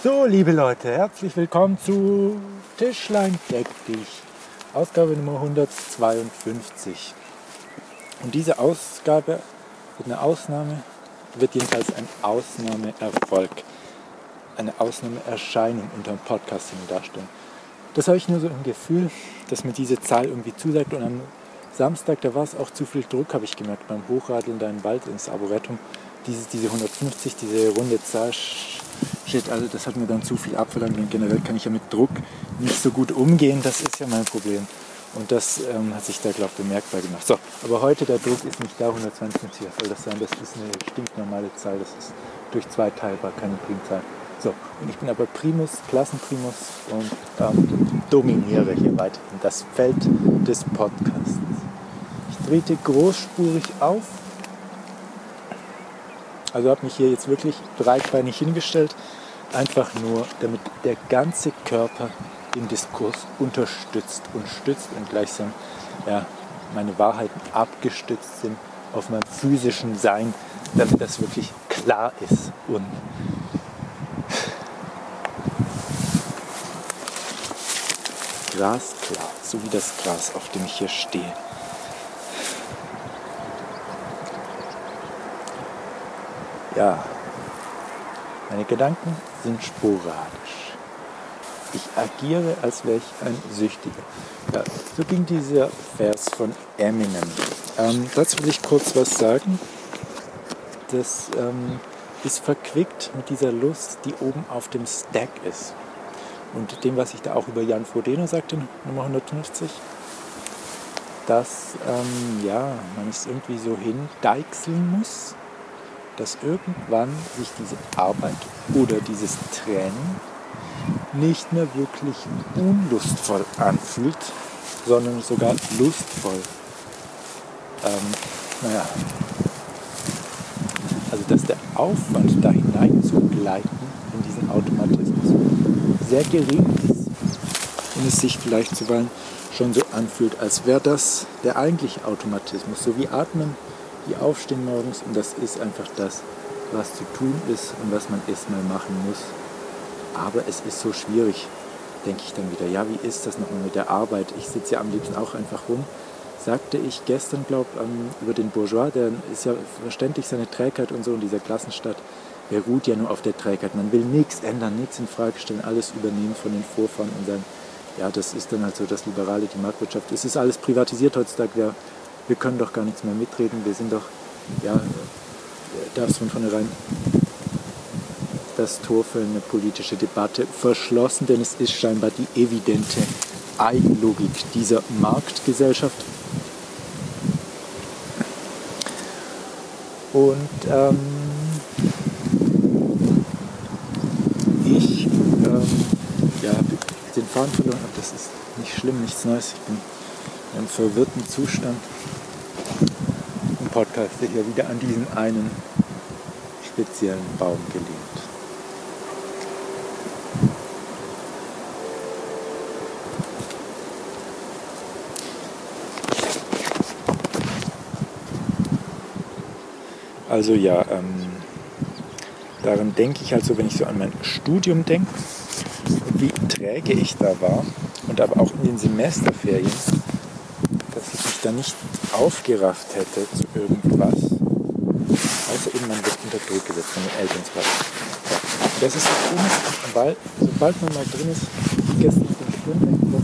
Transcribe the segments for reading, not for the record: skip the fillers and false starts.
So, liebe Leute, herzlich willkommen zu Tischlein deck dich, Ausgabe Nummer 152. Und diese Ausgabe wird jedenfalls ein Ausnahmeerfolg, eine Ausnahmeerscheinung unter dem Podcasting darstellen. Das habe ich nur so im Gefühl, dass mir diese Zahl irgendwie zusagt. Und am Samstag, da war es auch zu viel Druck, habe ich gemerkt, beim Hochradeln da im Wald ins Arboretum. Diese 150, diese runde Zahl, also das hat mir dann zu viel abverlangt und generell kann ich ja mit Druck nicht so gut umgehen, das ist ja mein Problem. Und das hat sich da, glaube ich, bemerkbar gemacht. So, aber heute der Druck ist nicht da, 152, was soll das sein? Das ist eine stinknormale Zahl, das ist durch 2 teilbar, keine Primzahl. So, und ich bin aber Primus, Klassenprimus und dominiere hier weiterhin das Feld des Podcasts. Ich trete großspurig auf, also habe mich hier jetzt wirklich breitbeinig hingestellt, einfach nur, damit der ganze Körper im Diskurs unterstützt und stützt und gleichsam meine Wahrheiten abgestützt sind auf meinem physischen Sein, damit das wirklich klar ist und glasklar, so wie das Gras, auf dem ich hier stehe. Ja, meine Gedanken sind sporadisch. Ich agiere, als wäre ich ein Süchtiger. Ja, so ging dieser Vers von Eminem. Dazu will ich kurz was sagen. Das ist verquickt mit dieser Lust, die oben auf dem Stack ist. Und dem, was ich da auch über Jan Frodeno sagte, Nummer 150, dass man es irgendwie so hindeichseln muss, dass irgendwann sich diese Arbeit oder dieses Training nicht mehr wirklich unlustvoll anfühlt, sondern sogar lustvoll. Also dass der Aufwand, da hineinzugleiten in diesen Automatismus sehr gering ist und es sich vielleicht zuweilen schon so anfühlt, als wäre das der eigentliche Automatismus, so wie Atmen, wie Aufstehen morgens, und das ist einfach das, was zu tun ist und was man erstmal machen muss. Aber es ist so schwierig, denke ich dann wieder. Ja, wie ist das nochmal mit der Arbeit? Ich sitze ja am liebsten auch einfach rum. Sagte ich gestern, über den Bourgeois, der ist ja verständlich, seine Trägheit und so in dieser Klassenstadt, er ruht ja nur auf der Trägheit. Man will nichts ändern, nichts in Frage stellen, alles übernehmen von den Vorfahren und sagen, ja, das ist dann halt so das Liberale, die Marktwirtschaft. Es ist alles privatisiert heutzutage. Wir können doch gar nichts mehr mitreden. Wir sind doch, da ist von vornherein das Tor für eine politische Debatte verschlossen, denn es ist scheinbar die evidente Eigenlogik dieser Marktgesellschaft. Und ich habe den Faden verloren, aber das ist nicht schlimm, nichts Neues. Ich bin in einem verwirrten Zustand und podcaste hier wieder an diesen einen speziellen Baum gelehnt. Also daran denke ich halt so, wenn ich so an mein Studium denke, wie träge ich da war und aber auch in den Semesterferien, dass ich mich da nicht aufgerafft hätte zu irgendwas, außer eben man wird unter Druck gesetzt von den Eltern zum Beispiel. Ja. Das ist so komisch, weil sobald man mal drin ist, gestern auf den Stundenweg,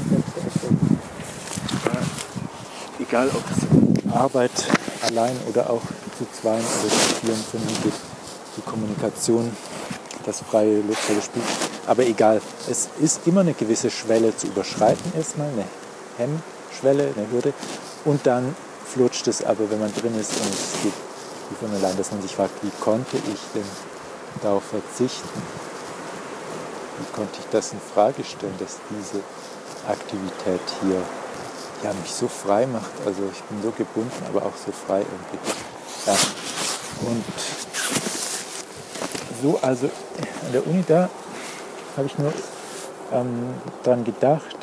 egal ob es Arbeit allein oder auch zu zweien oder zu vieren finden geht, die Kommunikation, das freie luftvolle Spiel. Aber egal, es ist immer eine gewisse Schwelle zu überschreiten, erstmal eine Hemmschwelle, eine Hürde, und dann flutscht es aber, wenn man drin ist, und es geht wie von allein, dass man sich fragt, wie konnte ich denn darauf verzichten? Wie konnte ich das in Frage stellen, dass diese Aktivität hier mich so frei macht? Also ich bin so gebunden, aber auch so frei irgendwie. Ja. Und so, also an der Uni, da habe ich nur dran gedacht,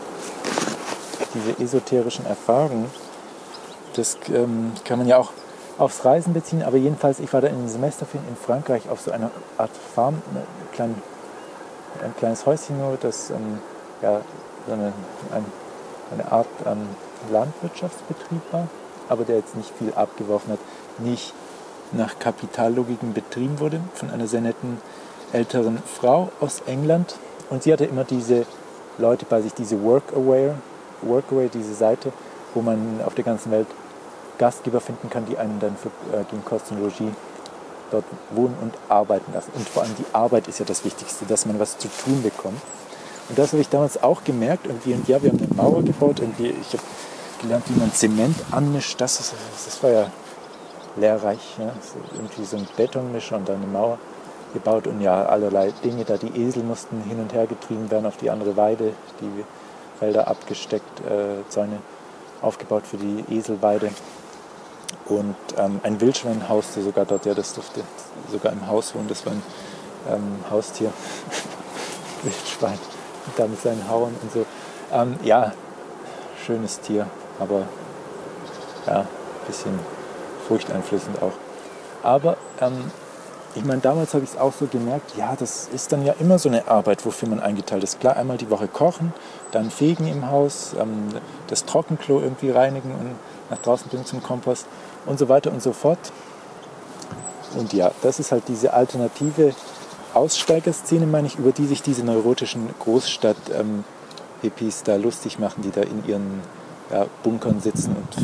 diese esoterischen Erfahrungen, das kann man ja auch aufs Reisen beziehen, aber jedenfalls, ich war da in einem Semesterferien in Frankreich auf so einer Art Farm, ein kleines Häuschen nur, das ja, so eine Art Landwirtschaftsbetrieb war, aber der jetzt nicht viel abgeworfen hat, nicht nach Kapitallogiken betrieben wurde, von einer sehr netten älteren Frau aus England. Und sie hatte immer diese Leute bei sich, diese Workaway, diese Seite, wo man auf der ganzen Welt Gastgeber finden kann, die einen dann gegen Kosten und Logis dort wohnen und arbeiten lassen. Und vor allem die Arbeit ist ja das Wichtigste, dass man was zu tun bekommt. Und das habe ich damals auch gemerkt. Irgendwie, und ja, wir haben eine Mauer gebaut. Irgendwie, ich habe gelernt, wie man Zement anmischt. Das war ja lehrreich. Ja? So, irgendwie so ein Betonmischer und dann eine Mauer gebaut. Und ja, allerlei Dinge. Da die Esel mussten hin und her getrieben werden auf die andere Weide. Die Felder abgesteckt, Zäune aufgebaut für die Eselweide. Und ein Wildschwein hauste sogar dort. Ja, das durfte sogar im Haus wohnen. Das war ein Haustier. Wildschwein. Da mit seinen Hauen und so. Ja, schönes Tier, aber ja, ein bisschen furchteinflößend auch. Aber ich meine, damals habe ich es auch so gemerkt, ja, das ist dann ja immer so eine Arbeit, wofür man eingeteilt ist. Klar, einmal die Woche kochen, dann fegen im Haus, das Trockenklo irgendwie reinigen und nach draußen bringen zum Kompost und so weiter und so fort. Und ja, das ist halt diese alternative Aussteigerszene, meine ich, über die sich diese neurotischen Großstadt-Hippies da lustig machen, die da in ihren Bunkern sitzen und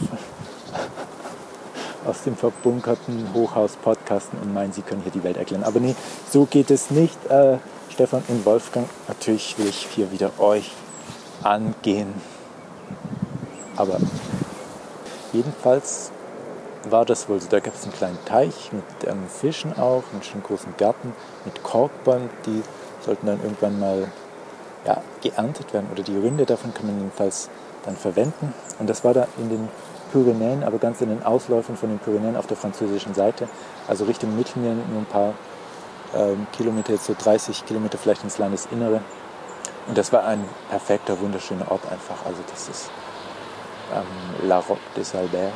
aus dem verbunkerten Hochhaus podcasten und meinen, sie können hier die Welt erklären. Aber nee, so geht es nicht. Stefan und Wolfgang, natürlich will ich hier wieder euch angehen. Aber jedenfalls war das wohl so. Da gab es einen kleinen Teich mit Fischen auch, einen schönen großen Garten mit Korkbäumen, die sollten dann irgendwann mal geerntet werden oder die Rinde davon kann man jedenfalls dann verwenden. Und das war da in den Pyrenäen, aber ganz in den Ausläufern von den Pyrenäen auf der französischen Seite, also Richtung Mittelmeer, nur ein paar Kilometer, jetzt so 30 Kilometer vielleicht ins Landesinnere. Und das war ein perfekter, wunderschöner Ort einfach. Also das ist La Roque des Albert,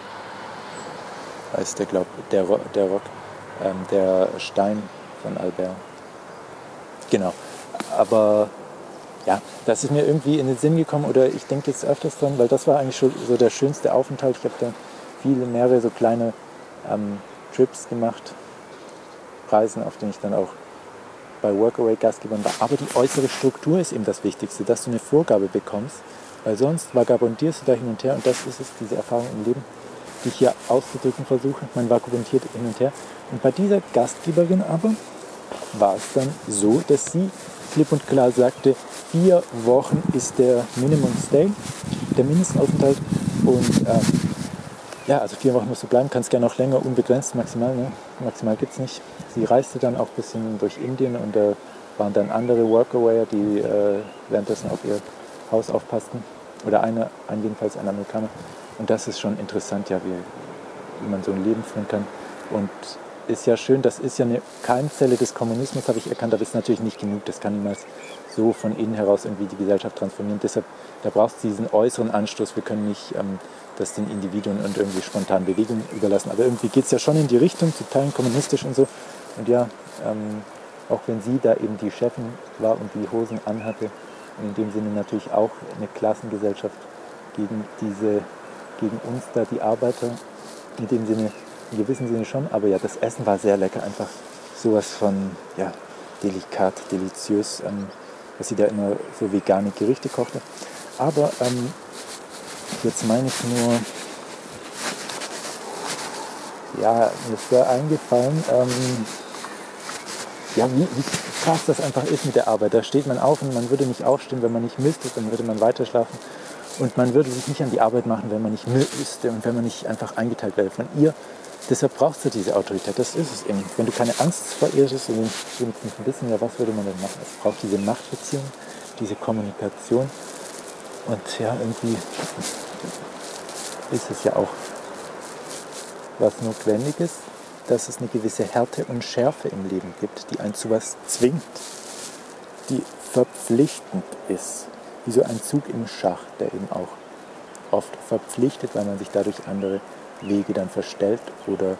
heißt der, glaube ich, der Rock, der Stein von Albert. Genau, aber ja, das ist mir irgendwie in den Sinn gekommen oder ich denke jetzt öfters dran, weil das war eigentlich schon so der schönste Aufenthalt. Ich habe da mehrere so kleine Trips gemacht, Reisen, auf denen ich dann auch bei Workaway Gastgebern war. Aber die äußere Struktur ist eben das Wichtigste, dass du eine Vorgabe bekommst, weil sonst vagabundierst du da hin und her und das ist es, diese Erfahrung im Leben, die ich hier auszudrücken versuche. Man vagabundiert hin und her. Und bei dieser Gastgeberin aber war es dann so, dass sie klipp und klar sagte, 4 Wochen ist der Minimum Stay, der Mindestaufenthalt. Und also 4 Wochen musst du bleiben, kannst gerne noch länger, unbegrenzt, maximal, ne? Maximal gibt es nicht. Sie reiste dann auch ein bisschen durch Indien und da waren dann andere Workawayer, die währenddessen auf ihr Haus aufpassten. Oder jedenfalls ein Amerikaner. Und das ist schon interessant, ja, wie man so ein Leben führen kann. Und ist ja schön, das ist ja eine Keimzelle des Kommunismus, habe ich erkannt, aber das ist natürlich nicht genug. Das kann niemals so von innen heraus irgendwie die Gesellschaft transformieren. Deshalb, da brauchst du diesen äußeren Anstoß. Wir können nicht das den Individuen und irgendwie spontanen Bewegungen überlassen. Aber irgendwie geht es ja schon in die Richtung, zu Teilen kommunistisch und so. Und ja, auch wenn sie da eben die Chefin war und die Hosen anhatte, und in dem Sinne natürlich auch eine Klassengesellschaft gegen uns da, die Arbeiter, in dem Sinne, in gewissem Sinne schon, aber ja, das Essen war sehr lecker, einfach sowas von, ja, delikat, deliziös, dass sie da immer so vegane Gerichte kochte. Aber jetzt meine ich nur, ja, mir ist da eingefallen, wie krass das einfach ist mit der Arbeit. Da steht man auf und man würde nicht aufstehen, wenn man nicht müsste, dann würde man weiter schlafen. Und man würde sich nicht an die Arbeit machen, wenn man nicht müsste und wenn man nicht einfach eingeteilt wäre von ihr. Deshalb brauchst du diese Autorität, das ist es eben. Wenn du keine Angst vor ihr hast, wenigstens ein bisschen, ja, was würde man denn machen? Es braucht diese Machtbeziehung, diese Kommunikation. Und ja, irgendwie ist es ja auch was notwendig ist, dass es eine gewisse Härte und Schärfe im Leben gibt, die einen zu was zwingt, die verpflichtend ist. Wie so ein Zug im Schach, der eben auch oft verpflichtet, weil man sich dadurch andere Wege dann verstellt oder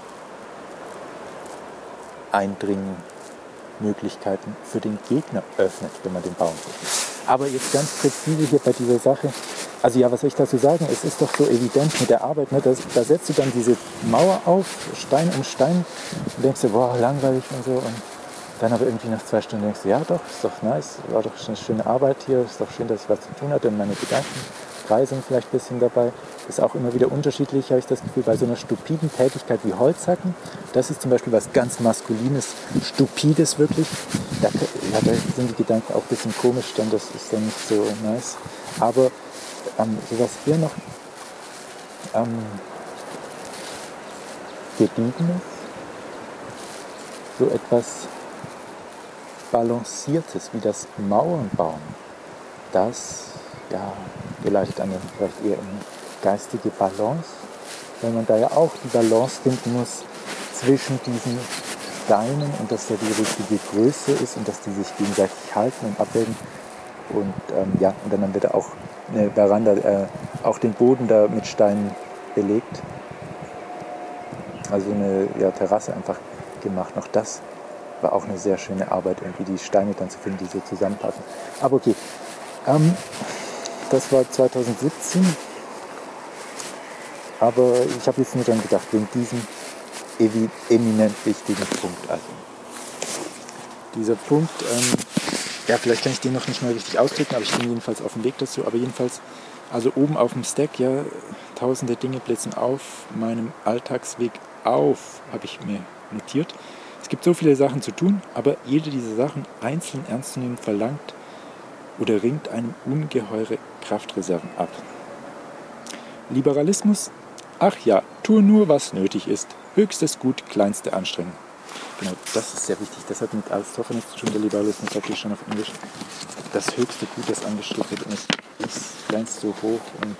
Eindringmöglichkeiten für den Gegner öffnet, wenn man den bauen will. Aber jetzt ganz präzise hier bei dieser Sache, also ja, was soll ich dazu sagen? Es ist doch so evident mit der Arbeit, ne? Da setzt du dann diese Mauer auf, Stein um Stein, und denkst dir, boah, langweilig und so. Und dann aber irgendwie nach 2 Stunden denkst du, ja doch, ist doch nice, war doch eine schöne Arbeit hier, ist doch schön, dass ich was zu tun hatte und meine Gedanken kreisen vielleicht ein bisschen dabei. Ist auch immer wieder unterschiedlich, habe ich das Gefühl, bei so einer stupiden Tätigkeit wie Holzhacken. Das ist zum Beispiel was ganz Maskulines, Stupides wirklich. Da sind die Gedanken auch ein bisschen komisch, dann das ist dann nicht so nice. Aber sowas hier noch Gediegenes, so etwas Balanciertes wie das Mauernbauen, das geleitet an vielleicht eher eine geistige Balance, weil man da ja auch die Balance finden muss zwischen diesen Steinen und dass ja die richtige Größe ist und dass die sich gegenseitig halten und abwägen. Und und dann haben wir da auch eine Veranda, auch den Boden da mit Steinen belegt. Also eine Terrasse einfach gemacht. Noch das war auch eine sehr schöne Arbeit, irgendwie die Steine dann zu finden, die so zusammenpassen. Aber okay, das war 2017. Aber ich habe jetzt nur dran gedacht, wegen diesem eminent wichtigen Punkt. Also dieser Punkt, vielleicht kann ich den noch nicht mal richtig ausdrücken, aber ich bin jedenfalls auf dem Weg dazu. Aber jedenfalls, also oben auf dem Stack, tausende Dinge blitzen auf meinem Alltagsweg auf, habe ich mir notiert. Es gibt so viele Sachen zu tun, aber jede dieser Sachen einzeln ernst zu nehmen verlangt oder ringt einem ungeheure Kraftreserven ab. Liberalismus? Ach ja, tue nur, was nötig ist. Höchstes Gut, kleinste Anstrengung. Genau, das ist sehr wichtig. Das hat mit Aristophanes zu tun, der Liberalismus, sagt ihr schon auf Englisch. Das höchste Gut, das angestrebt wird, und es glänzt so hoch. Und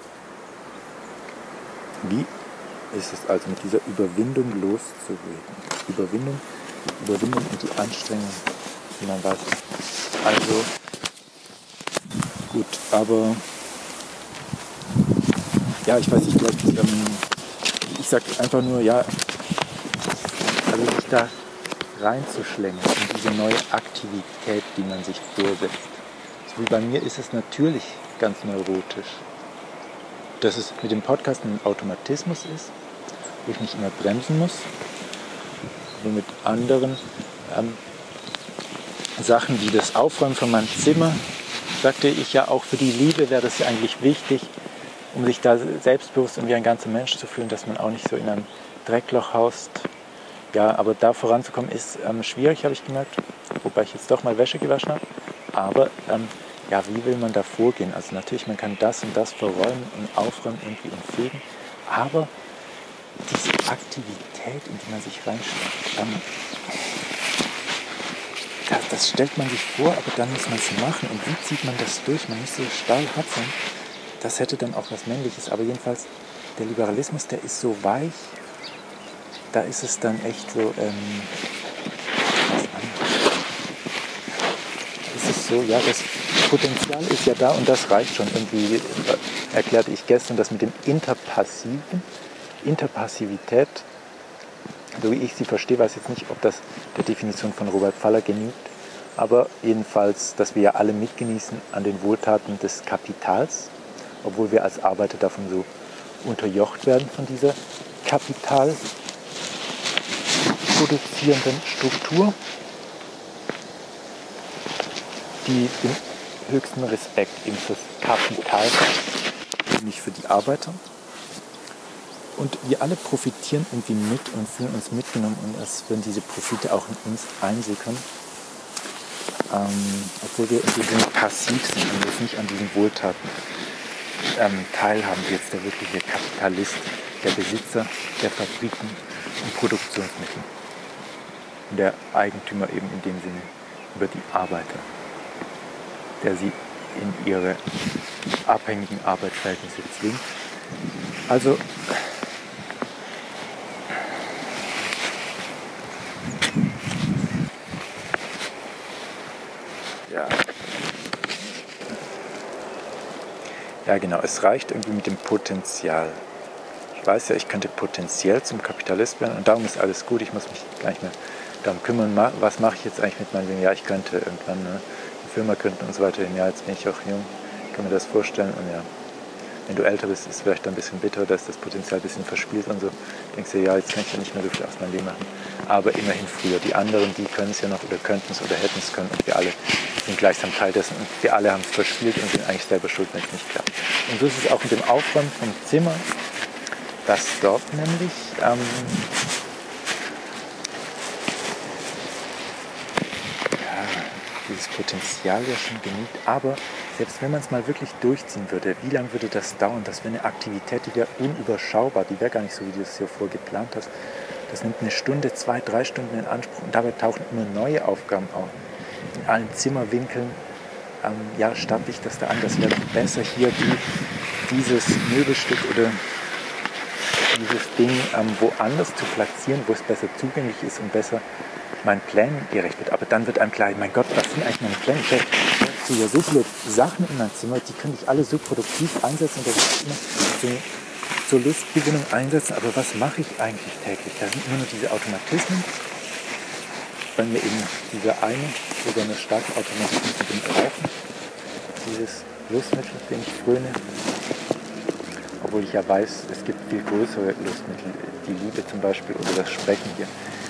wie ist es also mit dieser Überwindung loszureden? Überwindung und die Anstrengung, die man weiß. Also, gut, aber ich weiß nicht, vielleicht, ich sag einfach nur, also sich da reinzuschlängen in diese neue Aktivität, die man sich vorsetzt. So wie bei mir ist es natürlich ganz neurotisch, dass es mit dem Podcast ein Automatismus ist, wo ich nicht immer bremsen muss, nur mit anderen Sachen wie das Aufräumen von meinem Zimmer, sagte ich ja auch, für die Liebe wäre das ja eigentlich wichtig, um sich da selbstbewusst und wie ein ganzer Mensch zu fühlen, dass man auch nicht so in einem Dreckloch haust. Ja, aber da voranzukommen ist schwierig, habe ich gemerkt, wobei ich jetzt doch mal Wäsche gewaschen habe. Aber wie will man da vorgehen? Also natürlich, man kann das und das verräumen und aufräumen irgendwie und fegen, aber diese Aktivität, in die man sich reinstellt, das stellt man sich vor, aber dann muss man es machen. Und wie zieht man das durch? Man muss so stahlhart sein. Das hätte dann auch was Männliches. Aber jedenfalls, der Liberalismus, der ist so weich. Da ist es dann echt so, das Potenzial ist ja da und das reicht schon. Irgendwie erklärte ich gestern das mit dem Interpassivität, so wie ich sie verstehe, weiß jetzt nicht, ob das der Definition von Robert Faller genügt, aber jedenfalls, dass wir ja alle mitgenießen an den Wohltaten des Kapitals, obwohl wir als Arbeiter davon so unterjocht werden von dieser kapitalproduzierenden Struktur, die den höchsten Respekt eben fürs Kapital hat, nicht für die Arbeiter. Und wir alle profitieren irgendwie mit und fühlen uns mitgenommen, und als wenn diese Profite auch in uns einsickern, obwohl wir irgendwie so passiv sind und jetzt nicht an diesen Wohltaten teilhaben, wie jetzt der wirkliche Kapitalist, der Besitzer der Fabriken und Produktionsmittel und der Eigentümer eben in dem Sinne über die Arbeiter, der sie in ihre abhängigen Arbeitsverhältnisse zwingt. Also ja genau, es reicht irgendwie mit dem Potenzial ich weiß ja, ich könnte potenziell zum Kapitalist werden und darum ist alles gut, ich muss mich gar nicht mehr darum kümmern, was mache ich jetzt eigentlich mit meinem Leben? Ja, ich könnte irgendwann eine Firma gründen und so weiter. Ja, jetzt bin ich auch jung, kann mir das vorstellen und ja, wenn du älter bist, ist es vielleicht ein bisschen bitter, dass das Potenzial ein bisschen verspielt und so. Denkst du, ja, jetzt kann ich ja nicht mehr so viel aus meinem Leben machen. Aber immerhin früher. Die anderen, die können es ja noch oder könnten es oder hätten es können und wir alle sind gleichsam Teil dessen und wir alle haben es verspielt und sind eigentlich selber schuld, wenn es nicht klappt. Und so ist es auch mit dem Aufräumen vom Zimmer, dass dort nämlich dieses Potenzial ja schon genügt, aber selbst wenn man es mal wirklich durchziehen würde, wie lange würde das dauern? Das wäre eine Aktivität, die wäre unüberschaubar, die wäre gar nicht so, wie du es hier vorgeplant hast. Das nimmt eine Stunde, 2, 3 Stunden in Anspruch und dabei tauchen immer neue Aufgaben auf. In allen Zimmerwinkeln statte ich das da an, das wäre doch besser hier dieses Möbelstück oder dieses Ding woanders zu platzieren, wo es besser zugänglich ist und besser meinen Plänen gerecht wird. Aber dann wird einem klar, mein Gott, was sind eigentlich meine Pläne? Ich habe ja so viele Sachen in meinem Zimmer, die könnte ich alle so produktiv einsetzen und das ist immer zur Lustgewinnung einsetzen. Aber was mache ich eigentlich täglich? Da sind immer nur diese Automatismen. Bei mir eben dieser eine, sogar eine starke Automatismus mit dem Rauchen. Dieses Lustmittel, dem ich fröne. Obwohl ich ja weiß, es gibt viel größere Lustmittel. Die Liebe zum Beispiel oder das Sprechen hier.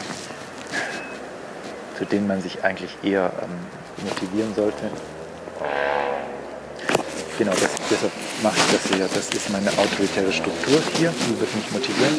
Zu denen man sich eigentlich eher motivieren sollte. Genau, deshalb mache ich das hier. Das ist meine autoritäre Struktur hier, die wird mich motivieren.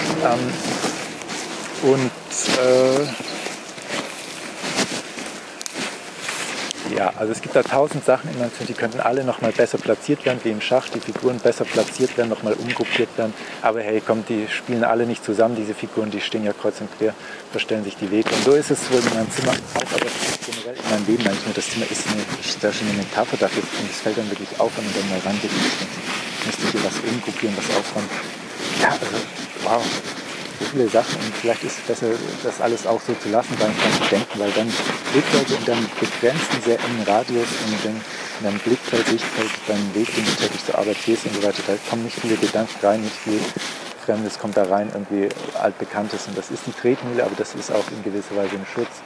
Also es gibt da 1000 Sachen in meinem Zimmer, die könnten alle nochmal besser platziert werden, wie im Schach, die Figuren besser platziert werden, nochmal umgruppiert werden. Aber hey, komm, die spielen alle nicht zusammen, diese Figuren, die stehen ja kreuz und quer, verstellen sich die Wege. Und so ist es wohl in meinem Zimmer auch, aber generell in meinem Leben eigentlich nur. Das Zimmer ist da schon eine Metapher dafür und es fällt dann wirklich auf, wenn man dann mal rangeht. Müsste ich hier was umgruppieren, was aufräumen. Ja, also, wow. So viele Sachen und vielleicht ist es besser, das alles auch so zu lassen, gar nicht dran zu denken, weil dann Blickfeld in deinem begrenzten, sehr engen Radius und in deinem Blickfeld, Sichtfeld, deinem Weg, den du täglich zur Arbeit gehst und so weiter, da kommen nicht viele Gedanken rein, nicht viel Fremdes kommt da rein, irgendwie Altbekanntes und das ist die Tretmühle, aber das ist auch in gewisser Weise ein Schutz.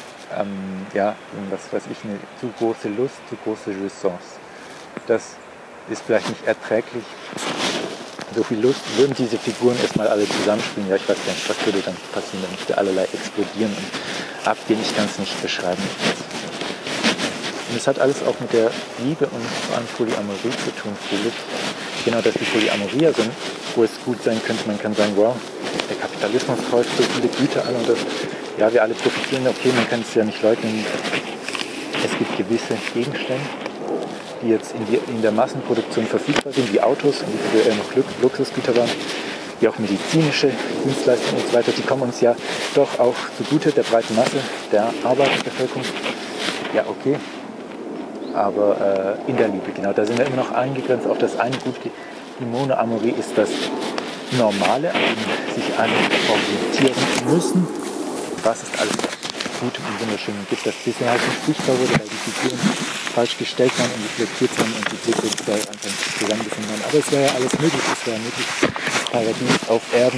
Was weiß ich, eine zu große Lust, zu große Jouissance. Das ist vielleicht nicht erträglich. So viel Lust, würden diese Figuren erstmal alle zusammenspielen, ja, ich weiß gar nicht, was würde dann passieren, dann müsste allerlei explodieren und abgehen, ich kann es nicht beschreiben. Und es hat alles auch mit der Liebe und vor allem Polyamorie zu tun, Felix. Genau, dass die Polyamorie, also wo es gut sein könnte, man kann sagen, wow, der Kapitalismus häuft so viele Güter an und das, ja, wir alle profitieren, okay, man kann es ja nicht leugnen, es gibt gewisse Gegenstände, die jetzt in der Massenproduktion verfügbar sind, wie Autos und die früher noch Luxusgüter waren, wie auch medizinische Dienstleistungen und so weiter, die kommen uns ja doch auch zugute der breiten Masse der Arbeiterbevölkerung. Ja, okay, aber in der Liebe, genau, da sind wir immer noch eingegrenzt auf das eine Gut. Die Monoamorie ist das Normale, an dem sich alle orientieren müssen. Was ist alles gut und wunderschön gibt, das bisher halt nicht sichtbar wurde, weil die Figuren falsch gestellt waren und reflektiert haben und die Blicke einfach zusammengefunden haben. Aber es wäre ja alles möglich, es wäre möglich, das Paradies auf Erden.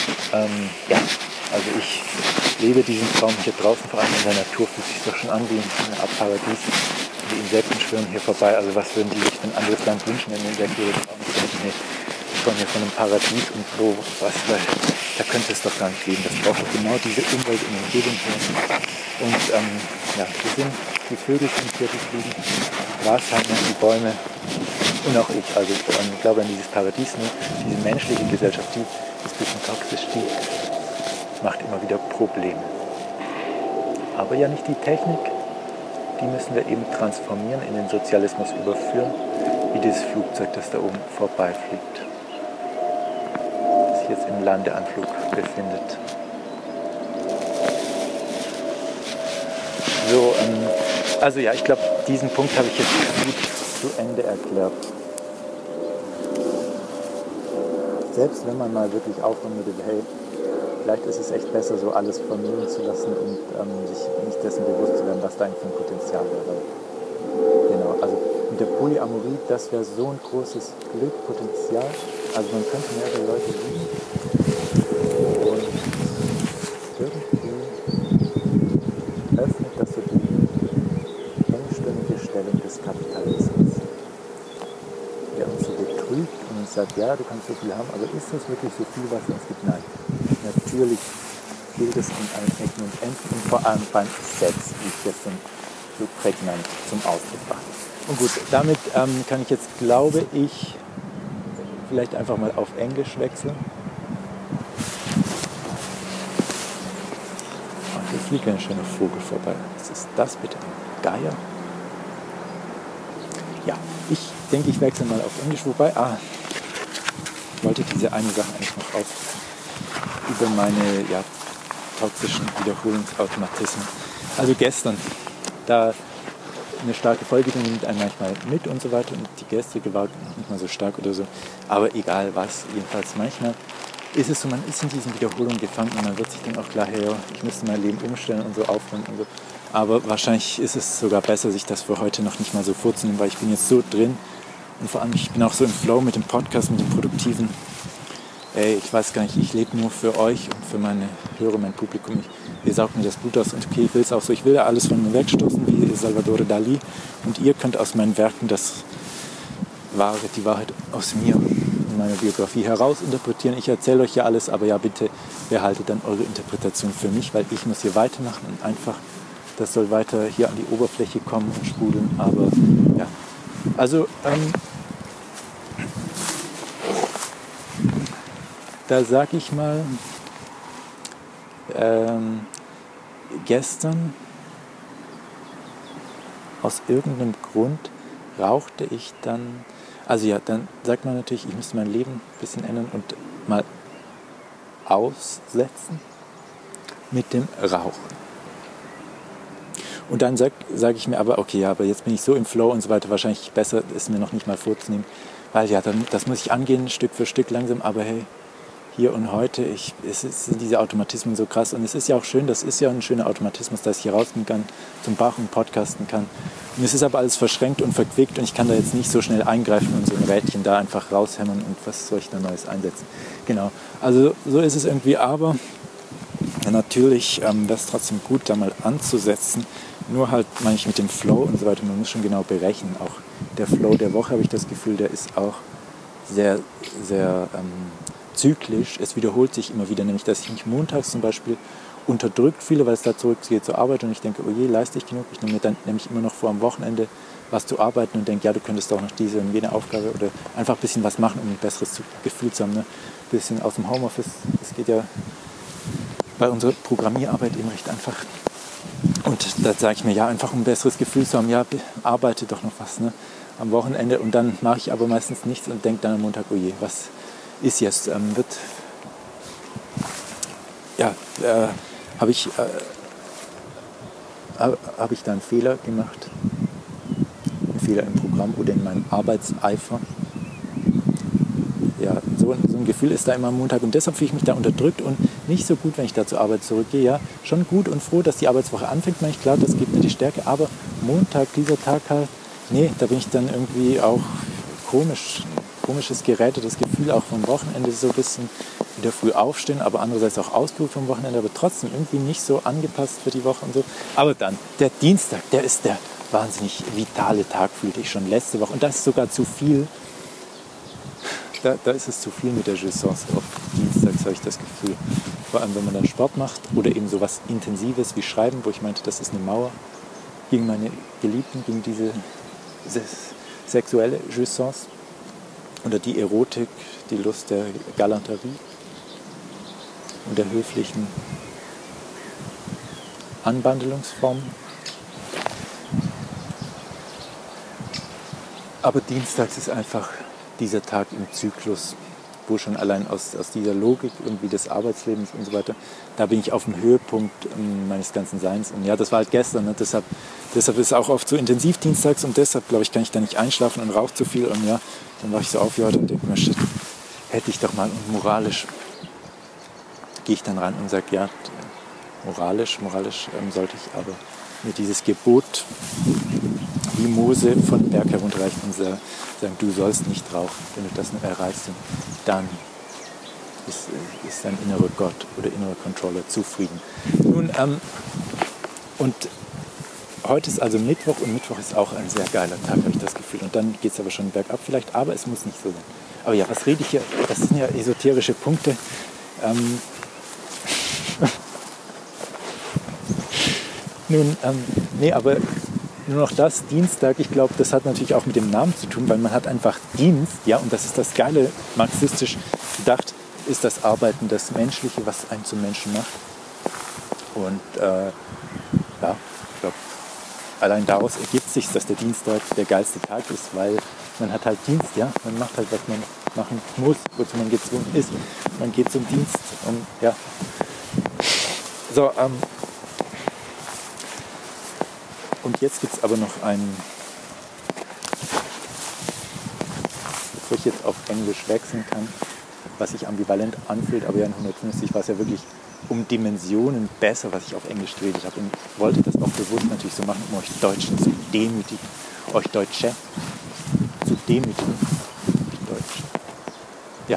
Also ich lebe diesen Traum hier draußen, vor allem in der Natur, fühlt sich doch schon an wie eine Art Paradies. Die Insekten schwirren hier vorbei, also was würden die sich für ein anderes Land wünschen, wenn Insekten ihre Traum denken, nee, ich komme hier von einem Paradies und wo, da könnte es doch gar nicht leben. Das braucht doch genau diese Umwelt in der Umgebung hier. Und wir sind, die Vögel sind hier, die fliegen, die Grashalme, die Bäume und auch ich. Also ich glaube an dieses Paradies, ne? Diese menschliche Gesellschaft, die ist ein bisschen toxisch, die macht immer wieder Probleme. Aber ja nicht die Technik, die müssen wir eben transformieren, in den Sozialismus überführen, wie dieses Flugzeug, das da oben vorbeifliegt, das sich jetzt im Landeanflug befindet. So, ich glaube, diesen Punkt habe ich jetzt gut zu Ende erklärt. Selbst wenn man mal wirklich aufhören würde, hey, vielleicht ist es echt besser, so alles vermüllen zu lassen und sich nicht dessen bewusst zu werden, was da eigentlich für ein Potenzial wäre. Genau, also mit der Polyamorie, das wäre so ein großes Glück, Potenzial. Also man könnte mehrere Leute lieben und irgendwie öffnet das so die engstirnige Stellung des Kapitalismus, der uns so betrügt und uns sagt, ja, du kannst so viel haben, aber ist das wirklich so viel, was uns gibt? Nein. Natürlich gilt es an allen Ecken und Enden und vor allem beim Sex, wie ich gestern so prägnant zum Ausdruck brachte. Und gut, damit kann ich jetzt, glaube ich, vielleicht einfach mal auf Englisch wechseln. Ach, hier fliegt ein schöner Vogel vorbei. Was ist das bitte? Ein Geier? Ja, ich denke, ich wechsle mal auf Englisch. Wobei, ich wollte diese eine Sache eigentlich noch aufrufen. Über meine toxischen Wiederholungsautomatismen. Also gestern, da eine starke Folge, die nimmt einen manchmal mit und so weiter und die gestrige war nicht mal so stark oder so, aber egal was, jedenfalls manchmal ist es so, man ist in diesen Wiederholungen gefangen und man wird sich dann auch klar, hey, ich müsste mein Leben umstellen und so aufräumen und so, aber wahrscheinlich ist es sogar besser, sich das für heute noch nicht mal so vorzunehmen, weil ich bin jetzt so drin und vor allem ich bin auch so im Flow mit dem Podcast, mit dem Produktiven. Ich weiß gar nicht, ich lebe nur für euch und für meine Hörer, mein Publikum. Ihr saugt mir das Blut aus und okay, ich will es auch so. Ich will ja alles von mir wegstoßen, wie Salvador Dali. Und ihr könnt aus meinen Werken die Wahrheit aus mir und meiner Biografie heraus interpretieren. Ich erzähle euch ja alles, aber ja, bitte behaltet dann eure Interpretation für mich, weil ich muss hier weitermachen und einfach, das soll weiter hier an die Oberfläche kommen und sprudeln. Aber ja, also da sage ich mal, gestern aus irgendeinem Grund rauchte ich dann, also ja, dann sagt man natürlich, ich müsste mein Leben ein bisschen ändern und mal aussetzen mit dem Rauchen. Und dann sag ich mir aber, okay, ja, aber jetzt bin ich so im Flow und so weiter, wahrscheinlich besser ist mir noch nicht mal vorzunehmen, weil ja, dann, das muss ich angehen, Stück für Stück langsam, aber hey, hier und heute, sind diese Automatismen so krass und es ist ja auch schön, das ist ja ein schöner Automatismus, dass ich hier rausgehen kann, zum Bach und podcasten kann. Und es ist aber alles verschränkt und verquickt und ich kann da jetzt nicht so schnell eingreifen und so ein Rädchen da einfach raushämmern und was soll ich da Neues einsetzen. Genau, also so ist es irgendwie, aber natürlich wäre es trotzdem gut, da mal anzusetzen, nur halt manchmal mit dem Flow und so weiter, man muss schon genau berechnen, auch der Flow der Woche habe ich das Gefühl, der ist auch sehr, sehr zyklisch, es wiederholt sich immer wieder, nämlich dass ich mich montags zum Beispiel unterdrückt fühle, weil es da zurückgeht zur Arbeit und ich denke, oh je, leiste ich genug? Ich nehme mir dann nämlich immer noch vor, am Wochenende was zu arbeiten und denke, ja, du könntest auch noch diese und jene Aufgabe oder einfach ein bisschen was machen, um ein besseres Gefühl zu haben. Ne? Ein bisschen aus dem Homeoffice, das geht ja bei unserer Programmierarbeit eben recht einfach. Und da sage ich mir, ja, einfach um ein besseres Gefühl zu haben, ja, arbeite doch noch was am Wochenende und dann mache ich aber meistens nichts und denke dann am Montag, oh je, was ist jetzt, habe ich da einen Fehler gemacht, einen Fehler im Programm oder in meinem Arbeitseifer. Ja, so ein Gefühl ist da immer am Montag und deshalb fühle ich mich da unterdrückt und nicht so gut, wenn ich da zur Arbeit zurückgehe. Ja, schon gut und froh, dass die Arbeitswoche anfängt, meine ich, klar, das gibt mir die Stärke, aber Montag, dieser Tag halt, nee, da bin ich dann irgendwie auch komisches Gerät, das Gefühl auch vom Wochenende so ein bisschen wieder früh aufstehen, aber andererseits auch ausgeruht vom Wochenende, aber trotzdem irgendwie nicht so angepasst für die Woche und so. Aber dann, der Dienstag, der ist der wahnsinnig vitale Tag, fühlte ich schon letzte Woche und das ist sogar zu viel. Da ist es zu viel mit der Jouissance auf Dienstags, habe ich das Gefühl. Vor allem, wenn man dann Sport macht oder eben so was Intensives wie Schreiben, wo ich meinte, das ist eine Mauer gegen meine Geliebten, gegen diese sexuelle Jouissance oder die Erotik, die Lust der Galanterie und der höflichen Anbandelungsformen. Aber dienstags ist einfach dieser Tag im Zyklus, wo schon allein aus dieser Logik irgendwie des Arbeitslebens und so weiter, da bin ich auf dem Höhepunkt meines ganzen Seins. Und ja, das war halt gestern, ne? Deshalb ist es auch oft so intensiv dienstags und deshalb, glaube ich, kann ich da nicht einschlafen und rauche zu viel. Und ja, dann war ich so auf, ja, dann denke ich mir, shit, hätte ich doch mal. Und moralisch gehe ich dann ran und sage, ja, moralisch sollte ich aber mir dieses Gebot wie Mose von den Berg herunterreichen und sagen, du sollst nicht rauchen, wenn du das nicht erreichst. Und dann ist dein innerer Gott oder innerer Controller zufrieden. Nun, und heute ist also Mittwoch und Mittwoch ist auch ein sehr geiler Tag, habe ich das Gefühl. Und dann geht es aber schon bergab vielleicht, aber es muss nicht so sein. Aber ja, was rede ich hier? Das sind ja esoterische Punkte. Nun, nee, aber nur noch das, Dienstag, ich glaube, das hat natürlich auch mit dem Namen zu tun, weil man hat einfach Dienst, ja, und das ist das Geile, marxistisch gedacht, ist das Arbeiten, das Menschliche, was einen zum Menschen macht. Und ja, ich glaube, allein daraus ergibt sich, dass der Dienstag der geilste Tag ist, weil man hat halt Dienst, ja, man macht halt, was man machen muss, wozu man gezwungen ist. Man geht zum Dienst und ja. So, und jetzt gibt es aber noch einen, bevor ich jetzt auf Englisch wechseln kann, was sich ambivalent anfühlt, aber ja in 150 war es ja wirklich um Dimensionen besser, was ich auf Englisch geredet habe, und wollte das auch bewusst natürlich so machen, um euch Deutschen zu demütigen, euch Deutsche zu demütigen. Deutsch. Ja.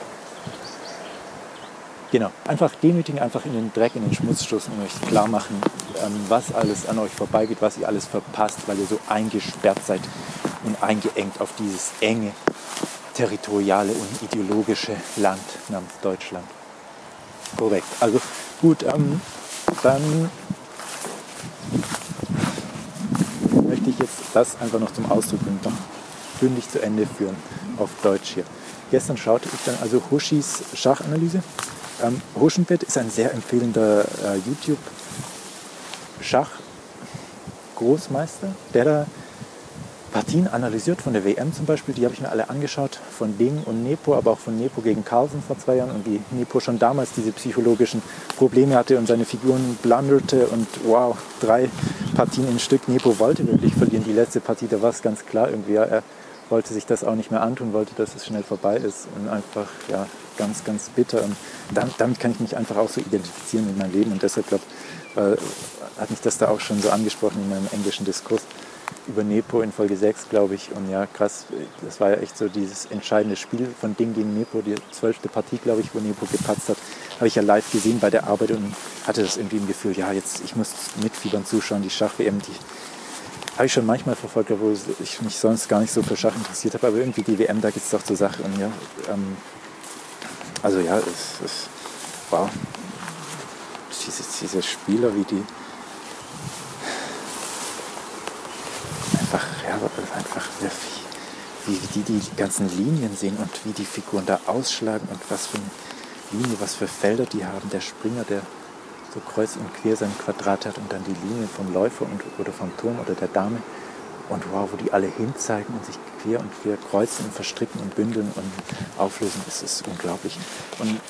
Genau, einfach demütigen, einfach in den Dreck, in den Schmutz stoßen und euch klar machen, was alles an euch vorbeigeht, was ihr alles verpasst, weil ihr so eingesperrt seid und eingeengt auf dieses enge, territoriale und ideologische Land namens Deutschland. Korrekt. Also gut, dann möchte ich jetzt das einfach noch zum Ausdruck und noch bündig zu Ende führen auf Deutsch hier. Gestern schaute ich dann also Huschis Schachanalyse. Huschenbett ist ein sehr empfehlender YouTube-Schach-Großmeister, der da Partien analysiert von der WM zum Beispiel, die habe ich mir alle angeschaut, von Ding und Nepo, aber auch von Nepo gegen Carlsen vor 2 Jahren und wie Nepo schon damals diese psychologischen Probleme hatte und seine Figuren blunderte und wow, 3 Partien in Stück. Nepo wollte wirklich verlieren, die letzte Partie, da war es ganz klar irgendwie, ja, er wollte sich das auch nicht mehr antun, wollte, dass es schnell vorbei ist und einfach, ja, ganz, ganz bitter. Und damit kann ich mich einfach auch so identifizieren in meinem Leben und deshalb, glaube hat mich das da auch schon so angesprochen in meinem englischen Diskurs über Nepo in Folge 6, glaube ich. Und ja, krass, das war ja echt so dieses entscheidende Spiel von Ding gegen Nepo, die 12. Partie, glaube ich, wo Nepo gepatzt hat, habe ich ja live gesehen bei der Arbeit und hatte das irgendwie im Gefühl, ja, jetzt, ich muss mitfiebern zuschauen, die Schach-WM, die habe ich schon manchmal verfolgt, wo ich mich sonst gar nicht so für Schach interessiert habe, aber irgendwie die WM, da geht es doch zur Sache. Und ja, also ja, wow, diese Spieler, wie die einfach wie die ganzen Linien sehen und wie die Figuren da ausschlagen und was für eine Linie, was für Felder die haben. Der Springer, der so kreuz und quer sein Quadrat hat und dann die Linien vom Läufer oder vom Turm oder der Dame. Und wow, wo die alle hinzeigen und sich quer und quer kreuzen und verstricken und bündeln und auflösen, das ist unglaublich. Und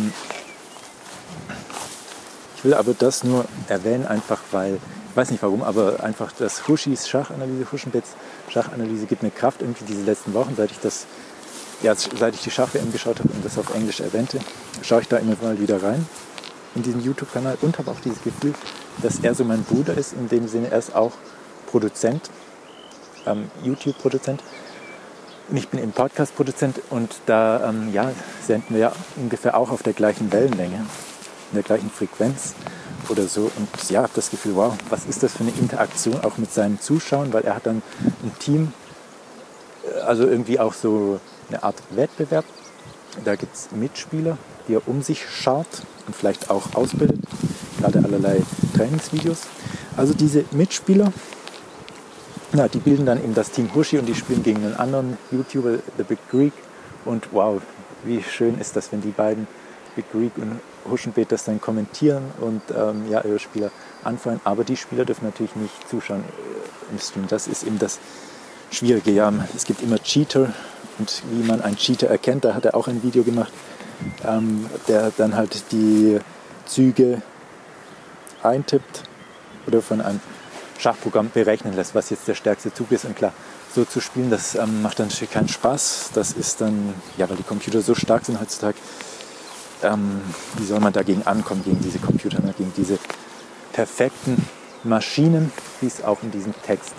ich will aber das nur erwähnen, einfach weil, ich weiß nicht warum, aber einfach das Huschis Schachanalyse, Huschenbetts Schachanalyse gibt mir Kraft irgendwie diese letzten Wochen, seit ich die Schach-WM geschaut habe und das auf Englisch erwähnte, schaue ich da immer mal wieder rein in diesen YouTube-Kanal und habe auch dieses Gefühl, dass er so mein Bruder ist, in dem Sinne, er ist auch Produzent, YouTube-Produzent und ich bin eben Podcast-Produzent und da senden wir ja ungefähr auch auf der gleichen Wellenlänge, in der gleichen Frequenz oder so und ja, habe das Gefühl, wow, was ist das für eine Interaktion auch mit seinen Zuschauern, weil er hat dann ein Team, also irgendwie auch so eine Art Wettbewerb, da gibt es Mitspieler, die er um sich schart und vielleicht auch ausbildet, gerade allerlei Trainingsvideos. Also diese Mitspieler, die bilden dann eben das Team Huschi und die spielen gegen einen anderen YouTuber, The Big Greek. Und wow, wie schön ist das, wenn die beiden, Big Greek und Huschenbett, das dann kommentieren und ihre Spieler anfeuern. Aber die Spieler dürfen natürlich nicht zuschauen im Stream. Das ist eben das Schwierige. Ja, es gibt immer Cheater und wie man einen Cheater erkennt, da hat er auch ein Video gemacht, der dann halt die Züge eintippt oder von einem Schachprogramm berechnen lässt, was jetzt der stärkste Zug ist. Und klar, so zu spielen, das macht dann natürlich keinen Spaß. Das ist dann, ja, weil die Computer so stark sind heutzutage, wie soll man dagegen ankommen, gegen diese Computer, gegen diese perfekten Maschinen, wie es auch in diesem Text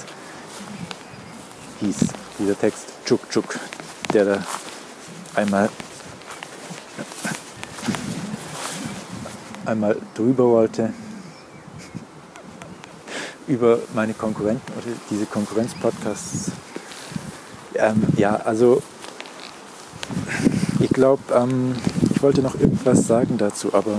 hieß. Dieser Text, Tschuk Tschuk, der da einmal einmal drüber wollte über meine Konkurrenten oder diese Konkurrenz-Podcasts. Also ich glaube, ich wollte noch irgendwas sagen dazu, aber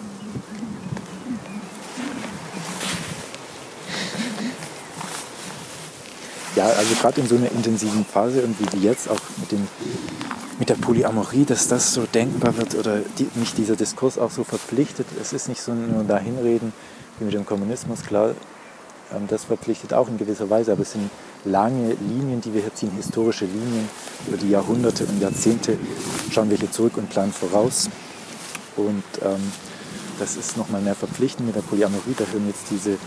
ja, also gerade in so einer intensiven Phase irgendwie wie jetzt auch mit der Polyamorie, dass das so denkbar wird oder mich dieser Diskurs auch so verpflichtet. Es ist nicht so nur dahinreden wie mit dem Kommunismus, klar, das verpflichtet auch in gewisser Weise, aber es sind lange Linien, die wir hier ziehen, historische Linien. Über die Jahrhunderte und Jahrzehnte schauen wir hier zurück und planen voraus. Und das ist nochmal mehr verpflichtend mit der Polyamorie. Da hören jetzt diese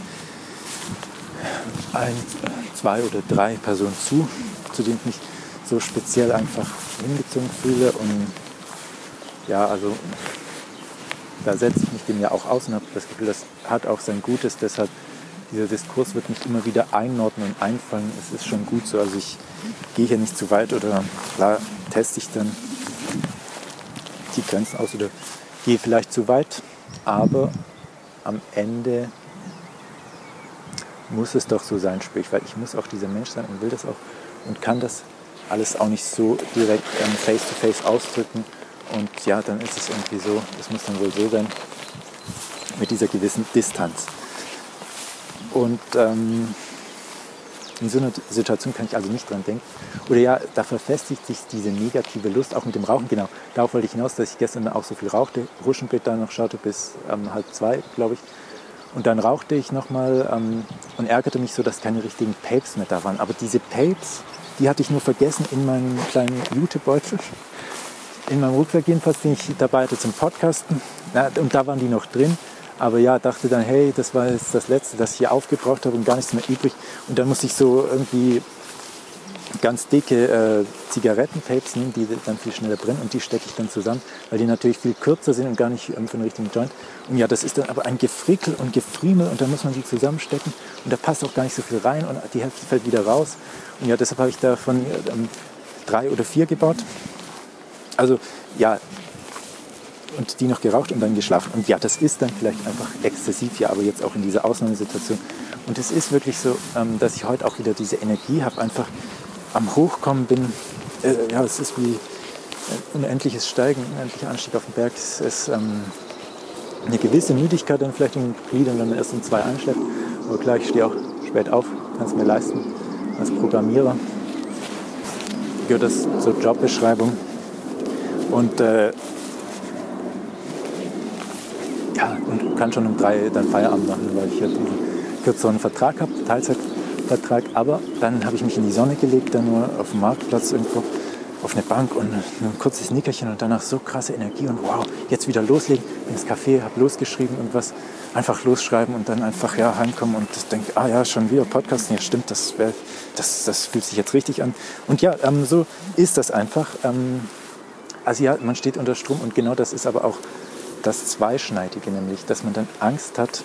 1, 2 oder 3 Personen zu denen ich mich so speziell einfach hingezogen fühle. Und ja, also da setze ich mich dem ja auch aus und habe das Gefühl, das hat auch sein Gutes. Deshalb, dieser Diskurs wird mich immer wieder einordnen und einfallen. Es ist schon gut so. Also ich gehe hier nicht zu weit oder klar teste ich dann die Grenzen aus oder gehe vielleicht zu weit. Aber am Ende muss es doch so sein, sprich, weil ich muss auch dieser Mensch sein und will das auch und kann das alles auch nicht so direkt face-to-face ausdrücken. Und ja, dann ist es irgendwie so, es muss dann wohl so sein, mit dieser gewissen Distanz. Und in so einer Situation kann ich also nicht dran denken. Oder ja, da verfestigt sich diese negative Lust, auch mit dem Rauchen. Genau, darauf wollte ich hinaus, dass ich gestern auch so viel rauchte. Ruschenbild dann noch schaute bis 1:30, glaube ich. Und dann rauchte ich nochmal und ärgerte mich so, dass keine richtigen Papes mehr da waren. Aber diese Papes, die hatte ich nur vergessen in meinem kleinen Jutebeutel. In meinem Rucksack jedenfalls, den ich dabei hatte zum Podcasten. Und da waren die noch drin. Aber ja, dachte dann, hey, das war jetzt das Letzte, das ich hier aufgebraucht habe und gar nichts mehr übrig. Und dann musste ich so irgendwie ganz dicke Zigarettenpapes nehmen, die dann viel schneller brennen. Und die stecke ich dann zusammen, weil die natürlich viel kürzer sind und gar nicht für einen richtigen Joint. Und ja, das ist dann aber ein Gefrickel und Gefriemel und dann muss man die zusammenstecken. Und da passt auch gar nicht so viel rein und die Hälfte fällt wieder raus. Und ja, deshalb habe ich davon 3 oder 4 gebaut. Also ja, und die noch geraucht und dann geschlafen. Und ja, das ist dann vielleicht einfach exzessiv, ja, aber jetzt auch in dieser Ausnahmesituation. Und es ist wirklich so, dass ich heute auch wieder diese Energie habe, einfach am Hochkommen bin. Ja, es ist wie ein unendliches Steigen, ein unendlicher Anstieg auf den Berg. Es ist eine gewisse Müdigkeit dann vielleicht in den Gliedern, wenn man erst um 2 einschläft. Aber klar, ich stehe auch spät auf, kann es mir leisten als Programmierer. Gehört das zur Jobbeschreibung. Und ja, und kann schon um 3 dann Feierabend machen, weil ich halt diesen kürzeren Vertrag habe, Teilzeitvertrag. Aber dann habe ich mich in die Sonne gelegt, dann nur auf dem Marktplatz irgendwo auf eine Bank und ein kurzes Nickerchen und danach so krasse Energie und wow, jetzt wieder loslegen, ins Café, habe losgeschrieben und was, einfach losschreiben und dann einfach ja heimkommen und denke, ja, schon wieder Podcasten, ja stimmt, das fühlt sich jetzt richtig an. Und ja, so ist das einfach. Also ja, man steht unter Strom und genau das ist aber auch das Zweischneidige, nämlich, dass man dann Angst hat,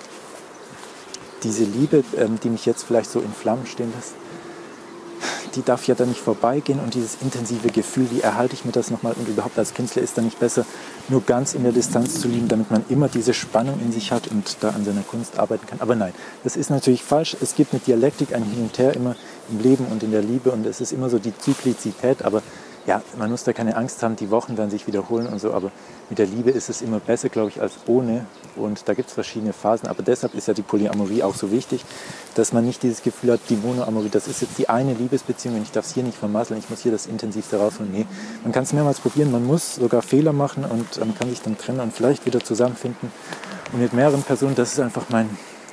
diese Liebe, die mich jetzt vielleicht so in Flammen stehen lässt, die darf ja dann nicht vorbeigehen und dieses intensive Gefühl, wie erhalte ich mir das nochmal und überhaupt als Künstler ist dann nicht besser, nur ganz in der Distanz zu lieben, damit man immer diese Spannung in sich hat und da an seiner Kunst arbeiten kann. Aber nein, das ist natürlich falsch. Es gibt eine Dialektik, ein Hin und Her immer im Leben und in der Liebe und es ist immer so die Zyklizität, aber ja, man muss da keine Angst haben, die Wochen werden sich wiederholen und so, aber mit der Liebe ist es immer besser, glaube ich, als ohne. Und da gibt es verschiedene Phasen, aber deshalb ist ja die Polyamorie auch so wichtig, dass man nicht dieses Gefühl hat, die Monoamorie, das ist jetzt die eine Liebesbeziehung und ich darf es hier nicht vermasseln, ich muss hier das Intensivste rausholen. Nee, man kann es mehrmals probieren, man muss sogar Fehler machen und man kann sich dann trennen und vielleicht wieder zusammenfinden. Und mit mehreren Personen, das ist einfach mein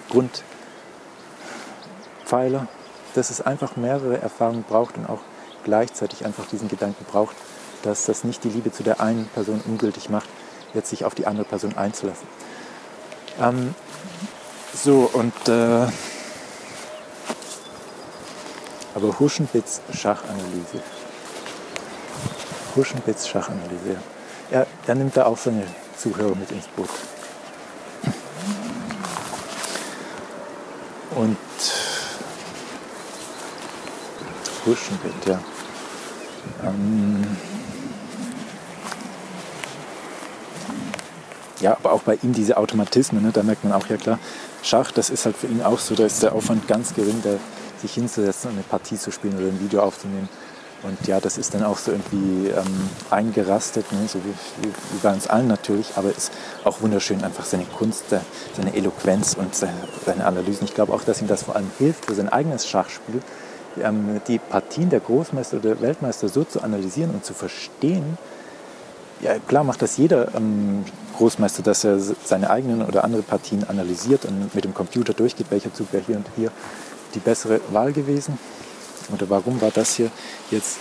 Grundpfeiler, dass es einfach mehrere Erfahrungen braucht und auch gleichzeitig einfach diesen Gedanken braucht, dass das nicht die Liebe zu der einen Person ungültig macht, jetzt sich auf die andere Person einzulassen. Aber Huschenbitz Schachanalyse. Ja, er nimmt da auch seine Zuhörer mit ins Boot. Und Huschenbitz, ja. ja, aber auch bei ihm diese Automatismen, ne, da merkt man auch, ja klar, Schach, das ist halt für ihn auch so, da ist der Aufwand ganz gering, sich hinzusetzen und eine Partie zu spielen oder ein Video aufzunehmen. Und ja, das ist dann auch so irgendwie eingerastet, ne? So wie bei uns allen natürlich, aber ist auch wunderschön, einfach seine Kunst, seine Eloquenz und seine Analysen. Ich glaube auch, dass ihm das vor allem hilft für sein eigenes Schachspiel, die Partien der Großmeister oder Weltmeister so zu analysieren und zu verstehen. Ja, klar macht das jeder Großmeister, dass er seine eigenen oder andere Partien analysiert und mit dem Computer durchgeht, welcher Zug wäre hier und hier die bessere Wahl gewesen. Oder warum war das hier jetzt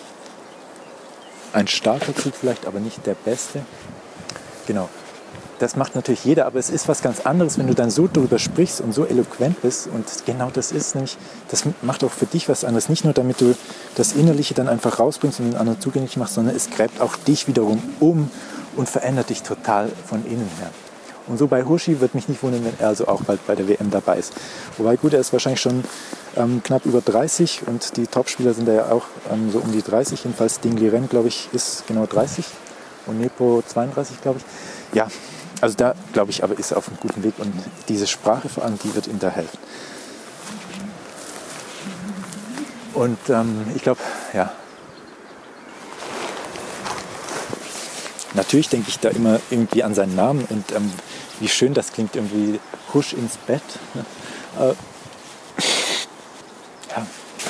ein starker Zug vielleicht, aber nicht der beste? Genau, das macht natürlich jeder, aber es ist was ganz anderes, wenn du dann so darüber sprichst und so eloquent bist. Und genau das ist nämlich, das macht auch für dich was anderes. Nicht nur, damit du das Innerliche dann einfach rausbringst und den anderen zugänglich machst, sondern es gräbt auch dich wiederum um und verändert dich total von innen her. Und so bei Hoshi wird mich nicht wundern, wenn er also auch bald bei der WM dabei ist. Wobei gut, er ist wahrscheinlich schon knapp über 30 und die Topspieler sind ja auch so um die 30. Jedenfalls Ding Liren, glaube ich, ist genau 30 und Nepo 32, glaube ich. Ja, also da, glaube ich, aber ist er auf einem guten Weg und diese Sprache vor allem, die wird ihm da helfen. Und ich glaube, ja, natürlich denke ich da immer irgendwie an seinen Namen und wie schön das klingt, irgendwie Husch ins Bett. Ja.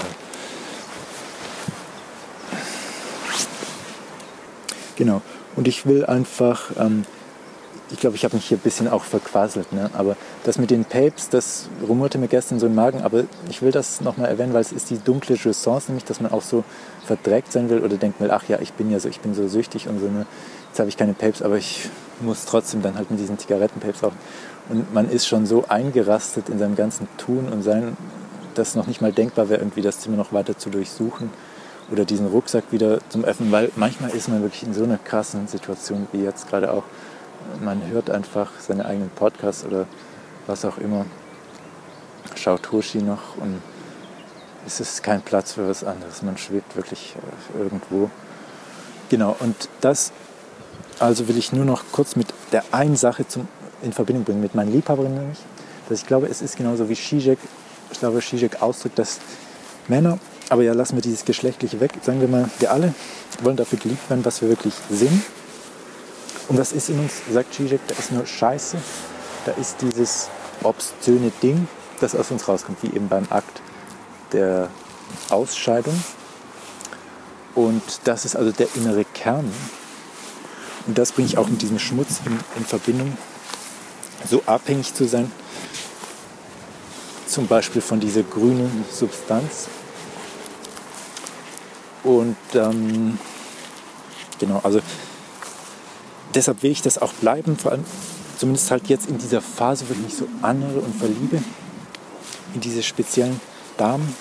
Genau. Und ich will einfach, ich glaube, ich habe mich hier ein bisschen auch verquasselt, ne? Aber das mit den Papes, das rumorte mir gestern so im Magen, aber ich will das nochmal erwähnen, weil es ist die dunkle Jouissance, nämlich, dass man auch so verdreckt sein will oder denkt, ach ja, ich bin so süchtig und so, ne? Jetzt habe ich keine Papes, aber ich muss trotzdem dann halt mit diesen Zigarettenpapes rauchen. Und man ist schon so eingerastet in seinem ganzen Tun und Sein, dass noch nicht mal denkbar wäre, irgendwie das Zimmer noch weiter zu durchsuchen oder diesen Rucksack wieder zum Öffnen, weil manchmal ist man wirklich in so einer krassen Situation wie jetzt gerade auch. Man hört einfach seine eigenen Podcasts oder was auch immer, schaut Hoshi noch und es ist kein Platz für was anderes. Man schwebt wirklich irgendwo. Genau, und das also will ich nur noch kurz mit der einen Sache in Verbindung bringen, mit meinen Liebhaberinnen nämlich, dass ich glaube, es ist genauso wie Zizek, ich glaube, Zizek ausdrückt, dass Männer, aber ja, lassen wir dieses Geschlechtliche weg, sagen wir mal, wir alle wollen dafür geliebt werden, was wir wirklich sind. Und was ist in uns, sagt Zizek, da ist nur Scheiße, da ist dieses obszöne Ding, das aus uns rauskommt, wie eben beim Akt der Ausscheidung. Und das ist also der innere Kern. Und das bringe ich auch mit diesem Schmutz in Verbindung, so abhängig zu sein, zum Beispiel von dieser grünen Substanz. Und genau, also deshalb will ich das auch bleiben, vor allem zumindest halt jetzt in dieser Phase, wo ich mich so annähere und verliebe, in diese speziellen Damen.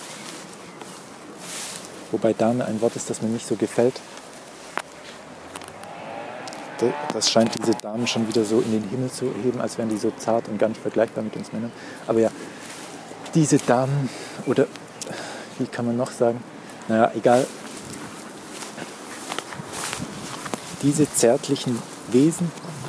Wobei Dame ein Wort ist, das mir nicht so gefällt. Das scheint diese Damen schon wieder so in den Himmel zu heben, als wären die so zart und gar nicht vergleichbar mit uns Männern. Aber ja, diese Damen, oder wie kann man noch sagen, naja, egal, diese zärtlichen Wesen,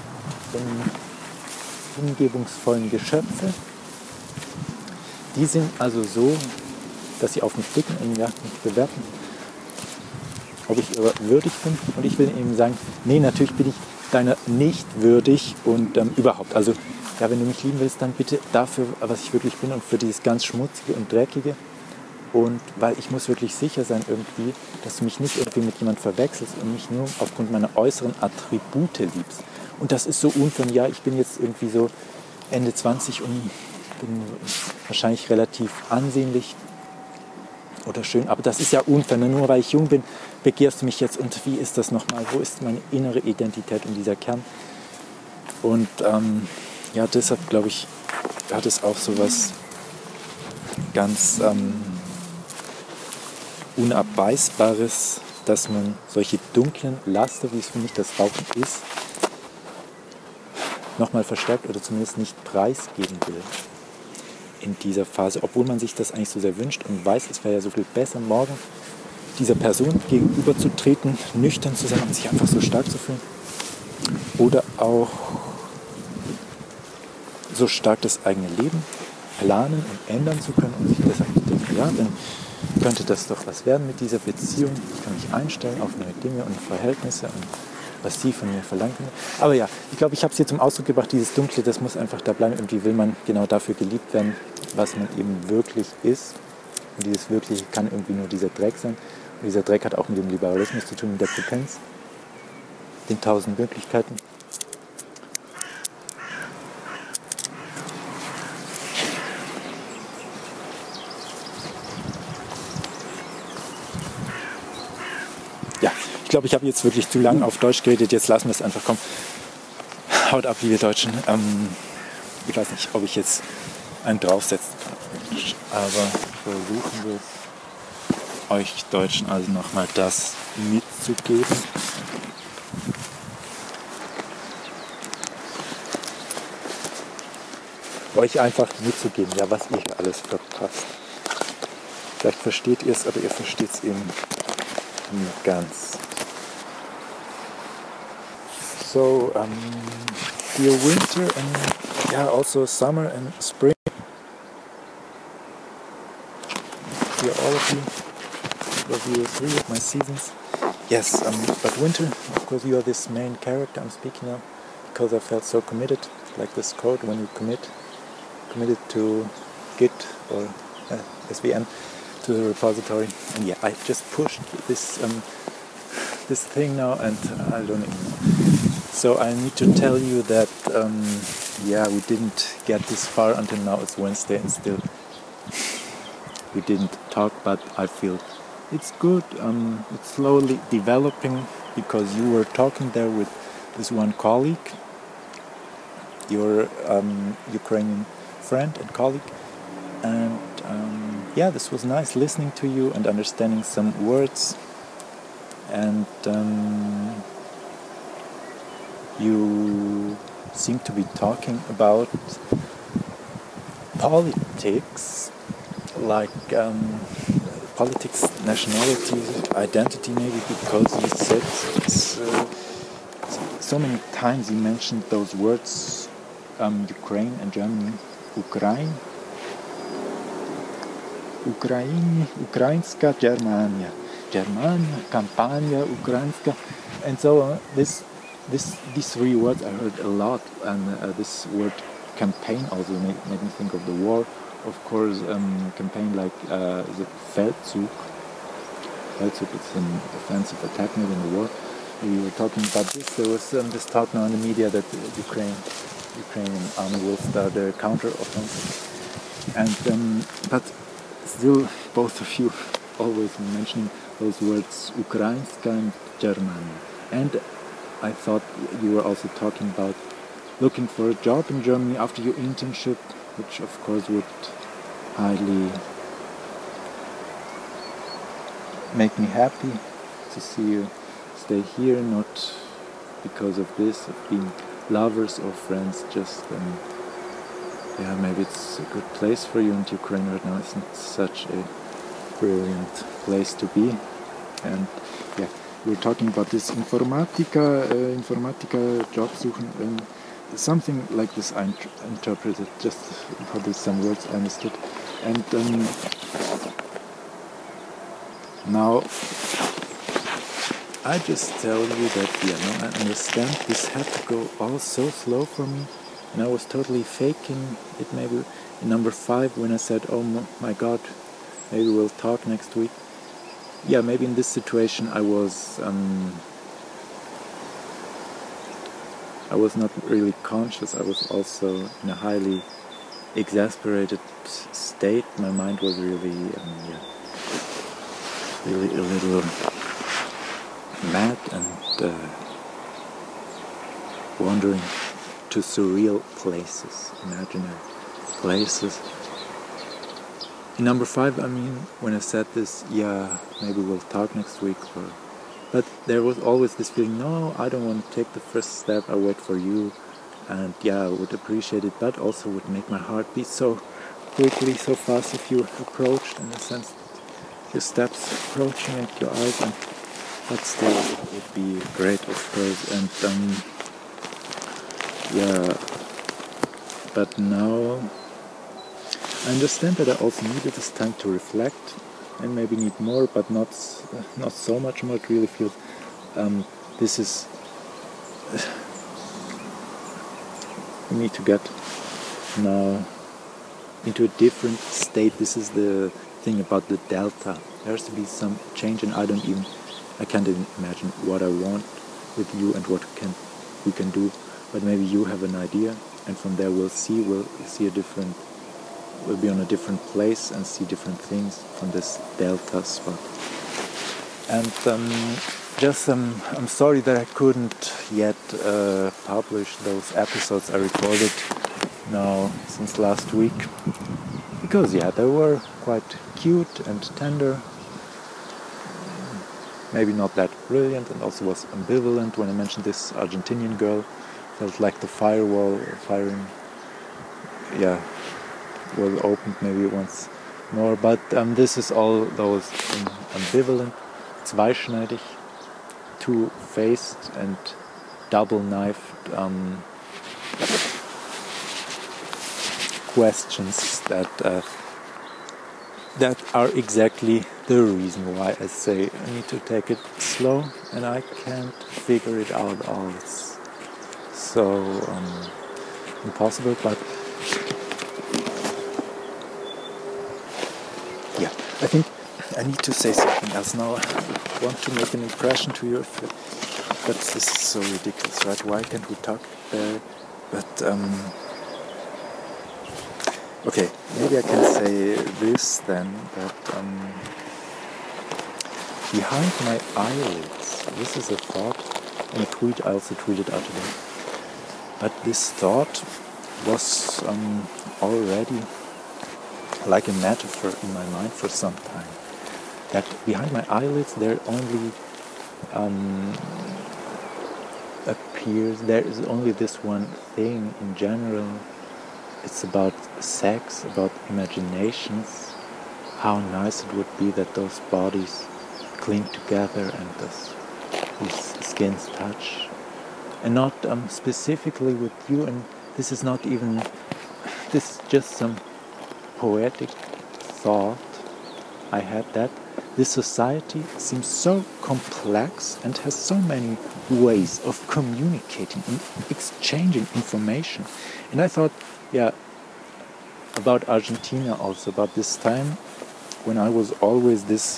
hingebungsvollen Geschöpfe, die sind also so, dass sie auf mich blicken und mich bewerten, ob ich würdig bin. Und ich will ihnen sagen, nee, natürlich bin ich deiner nicht würdig und überhaupt. Also, ja, wenn du mich lieben willst, dann bitte dafür, was ich wirklich bin und für dieses ganz Schmutzige und Dreckige. Und weil ich muss wirklich sicher sein irgendwie, dass du mich nicht irgendwie mit jemand verwechselst und mich nur aufgrund meiner äußeren Attribute liebst. Und das ist so unfair. Ja, ich bin jetzt irgendwie so Ende 20 und bin wahrscheinlich relativ ansehnlich oder schön, aber das ist ja unfair. Nur weil ich jung bin, begehrst du mich jetzt. Und wie ist das nochmal? Wo ist meine innere Identität und dieser Kern? Und ja, deshalb glaube ich, hat es auch so was ganz Unabweisbares, dass man solche dunklen Laster, wie es für mich das Rauchen ist, nochmal verstärkt oder zumindest nicht preisgeben will in dieser Phase, obwohl man sich das eigentlich so sehr wünscht und weiß, es wäre ja so viel besser, morgen dieser Person gegenüberzutreten, nüchtern zu sein und sich einfach so stark zu fühlen. Oder auch so stark das eigene Leben planen und ändern zu können und sich deshalb zu denken, ja, dann könnte das doch was werden mit dieser Beziehung. Ich kann mich einstellen auf neue Dinge und Verhältnisse und was sie von mir verlangen können. Aber ja, ich glaube, ich habe es hier zum Ausdruck gebracht, dieses Dunkle, das muss einfach da bleiben. Irgendwie will man genau dafür geliebt werden, was man eben wirklich ist. Und dieses Wirkliche kann irgendwie nur dieser Dreck sein. Und dieser Dreck hat auch mit dem Liberalismus zu tun, mit der Potenz, den 1000 Möglichkeiten. Ja, ich glaube, ich habe jetzt wirklich zu lange auf Deutsch geredet. Jetzt lassen wir es einfach kommen. Haut ab, liebe Deutschen. Ich weiß nicht, ob ich jetzt einen draufsetzen kann. Aber versuchen wir euch Deutschen also nochmal das mitzugeben. Euch einfach mitzugeben, ja, was ihr alles verpasst. Vielleicht versteht ihr es, aber ihr versteht es eben nicht ganz. So, dear winter and yeah, also summer and spring. Dear all of you 3 of my seasons. Yes, but winter, of course, you are this main character I'm speaking of, because I felt so committed, like this quote, when you committed to Git or SVN to the repository. And yeah, I just pushed this thing now, and I don't even know. So I need to tell you that yeah, we didn't get this far until now. It's Wednesday and still we didn't talk, but I feel it's good. It's slowly developing because you were talking there with this one colleague, your Ukrainian friend and colleague, and yeah, this was nice listening to you and understanding some words, and you seem to be talking about politics, like politics, nationality, identity, maybe, because you said so many times you mentioned those words, Ukraine and Germany, Ukrainska, Germania, Campania, Ukrainska, and so on. These 3 words I heard a lot, and this word campaign also made me think of the war. Of course, campaign like the Feldzug. Feldzug is an offensive attack maybe in the war. We were talking about this. There was this talk now in the media that the Ukrainian army will start a counter-offensive. And but still, both of you always mentioning those words Ukrainska and Germania. And I thought you were also talking about looking for a job in Germany after your internship, which of course would highly make me happy to see you stay here, not because of this, of being lovers or friends, just yeah, maybe it's a good place for you, and Ukraine right now isn't such a brilliant place to be. And yeah, we're talking about this informatica job suchen, and something like this I interpreted, just probably some words I understood. And now I just tell you that, yeah, no, I understand this had to go all so slow for me, and I was totally faking it. Maybe in number 5 when I said, oh my god, maybe we'll talk next week. Yeah, maybe in this situation I was not really conscious. I was also in a highly exasperated state. My mind was really, really a little mad and wandering to surreal places, imaginary places. In number 5, I mean, when I said this, yeah, maybe we'll talk next week, but there was always this feeling, no, I don't want to take the first step, I'll wait for you, and yeah, I would appreciate it, but also would make my heart beat so quickly, so fast if you approached, in the sense that your steps approaching at your eyes, but still it would be great, of course. And yeah, but now I understand that I also needed this time to reflect and maybe need more, but not so much more. It really feels this is we need to get now into a different state. This is the thing about the delta. There has to be some change, and I can't even imagine what I want with you and what we can do. But maybe you have an idea, and from there we'll be on a different place and see different things from this delta spot. And I'm sorry that I couldn't yet publish those episodes I recorded now since last week, because they were quite cute and tender, maybe not that brilliant, and also was ambivalent when I mentioned this Argentinian girl. Felt like the firing was opened maybe once more, but this is all those ambivalent, zweischneidig, two-faced and double-knifed questions that are exactly the reason why I say I need to take it slow, and I can't figure it out all. It's so impossible, but I think I need to say something else now. I want to make an impression to you, but this is so ridiculous, right? Why can't we talk there? But okay, maybe I can say this then, that behind my eyelids, this is a thought, and a tweet I also tweeted out today. But this thought was already like a metaphor in my mind for some time. That behind my eyelids there only there is only this one thing in general. It's about sex, about imaginations, how nice it would be that those bodies cling together and these skins touch. And not specifically with you, and this is just some poetic thought I had, that this society seems so complex and has so many ways of communicating and exchanging information. And I thought, about Argentina also, about this time when I was always this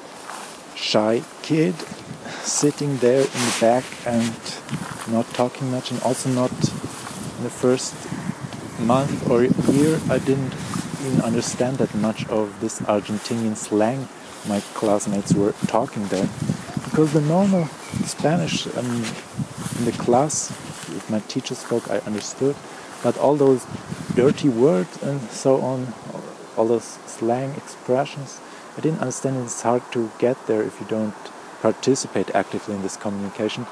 shy kid sitting there in the back and not talking much, and also not in the first month or year I didn't even understand that much of this Argentinian slang my classmates were talking there, because the normal Spanish in the class, if my teacher spoke, I understood, but all those dirty words and so on, all those slang expressions, I didn't understand. It's hard to get there if you don't participate actively in this communication.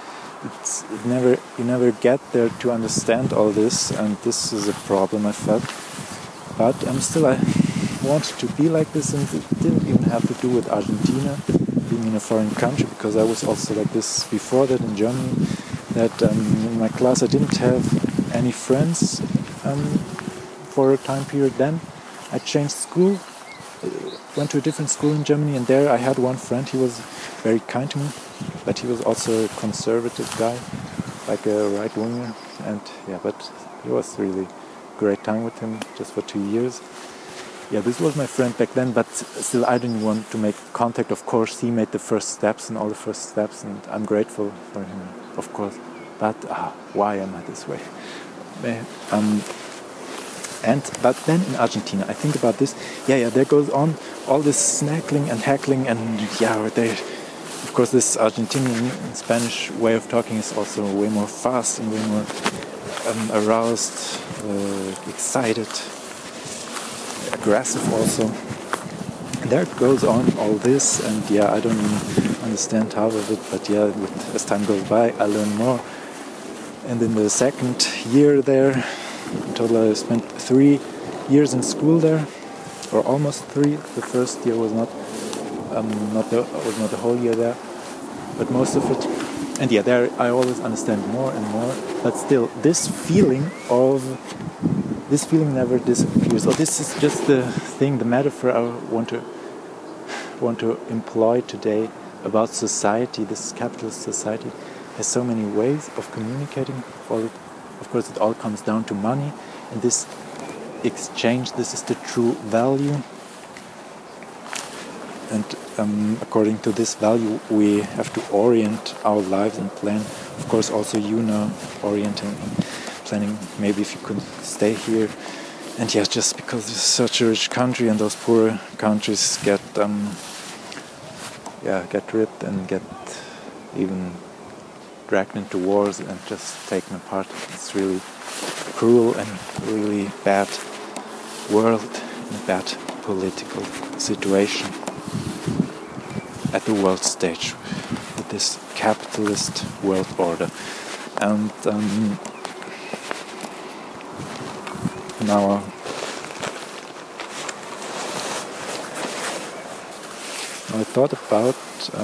You never get there to understand all this, and this is a problem I felt. But I wanted to be like this, and it didn't even have to do with Argentina, being in a foreign country, because I was also like this before that in Germany, that in my class I didn't have any friends for a time period. Then I changed school, went to a different school in Germany, and there I had one friend. He was very kind to me, but he was also a conservative guy, like a right-winger, and but it was really great time with him, just for 2 years. This was my friend back then, but still I didn't want to make contact. Of course, he made the first steps and all the first steps, and I'm grateful for him, of course. But why am I this way? But then in Argentina, I think about this. There goes on all this snackling and heckling, and of course, this Argentinian Spanish way of talking is also way more fast and way more aroused, excited, aggressive also. And there goes on all this, and I don't even understand half of it, but as time goes by, I learn more. And in the second year there, in total I spent 3 years in school there, or almost 3. The first year was not the whole year there, but most of it. And there I always understand more and more, but still this feeling of this feeling never disappears. Oh, this is just the thing, the metaphor I want to employ today about society. This capitalist society has so many ways of communicating. Of course, it all comes down to money, and this exchange, this is the true value. And according to this value, we have to orient our lives and plan. Of course, also you now orienting, planning. Maybe if you could stay here, and yes, just because it's such a rich country, and those poor countries get ripped and get even dragged into wars and just taken apart. It's really cruel and really bad world, and bad political situation at the world stage with this capitalist world order. And now I thought about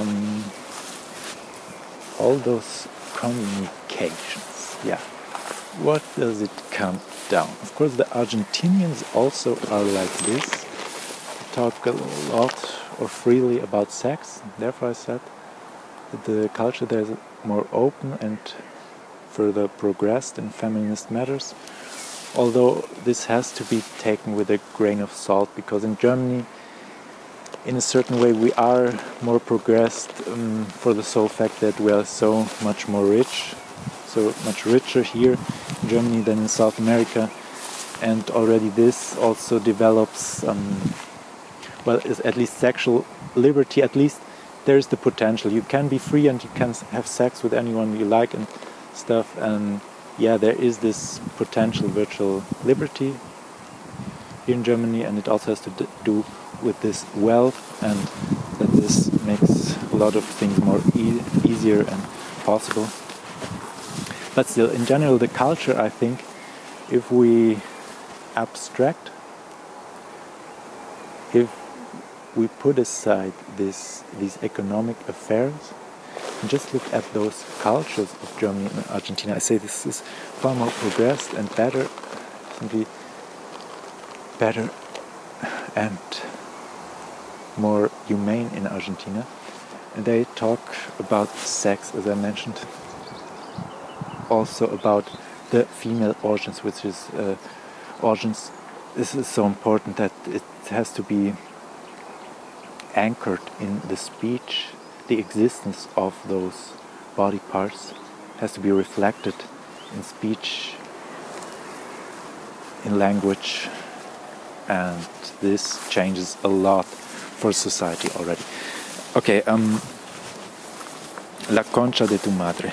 all those communications. Yeah, what does it come down? Of course, the Argentinians also are like this. They talk a lot or freely about sex. Therefore, I said that the culture there is more open and further progressed in feminist matters. Although this has to be taken with a grain of salt, because in Germany, in a certain way, we are more progressed for the sole fact that we are so much more rich, so much richer here in Germany than in South America, and already this also develops, is at least sexual liberty. At least there is the potential. You can be free and you can have sex with anyone you like and stuff, and yeah, there is this potential virtual liberty here in Germany, and it also has to do with this wealth, and that this makes a lot of things more easier and possible. But still, in general, the culture, I think, if we abstract, if we put aside these economic affairs and just look at those cultures of Germany and Argentina, I say this is far more progressed and better, simply better and more humane in Argentina. And they talk about sex, as I mentioned, also about the female organs, which is organs. This is so important that it has to be anchored in the speech. The existence of those body parts has to be reflected in speech, in language, and this changes a lot for society already. Okay, La concha de tu madre.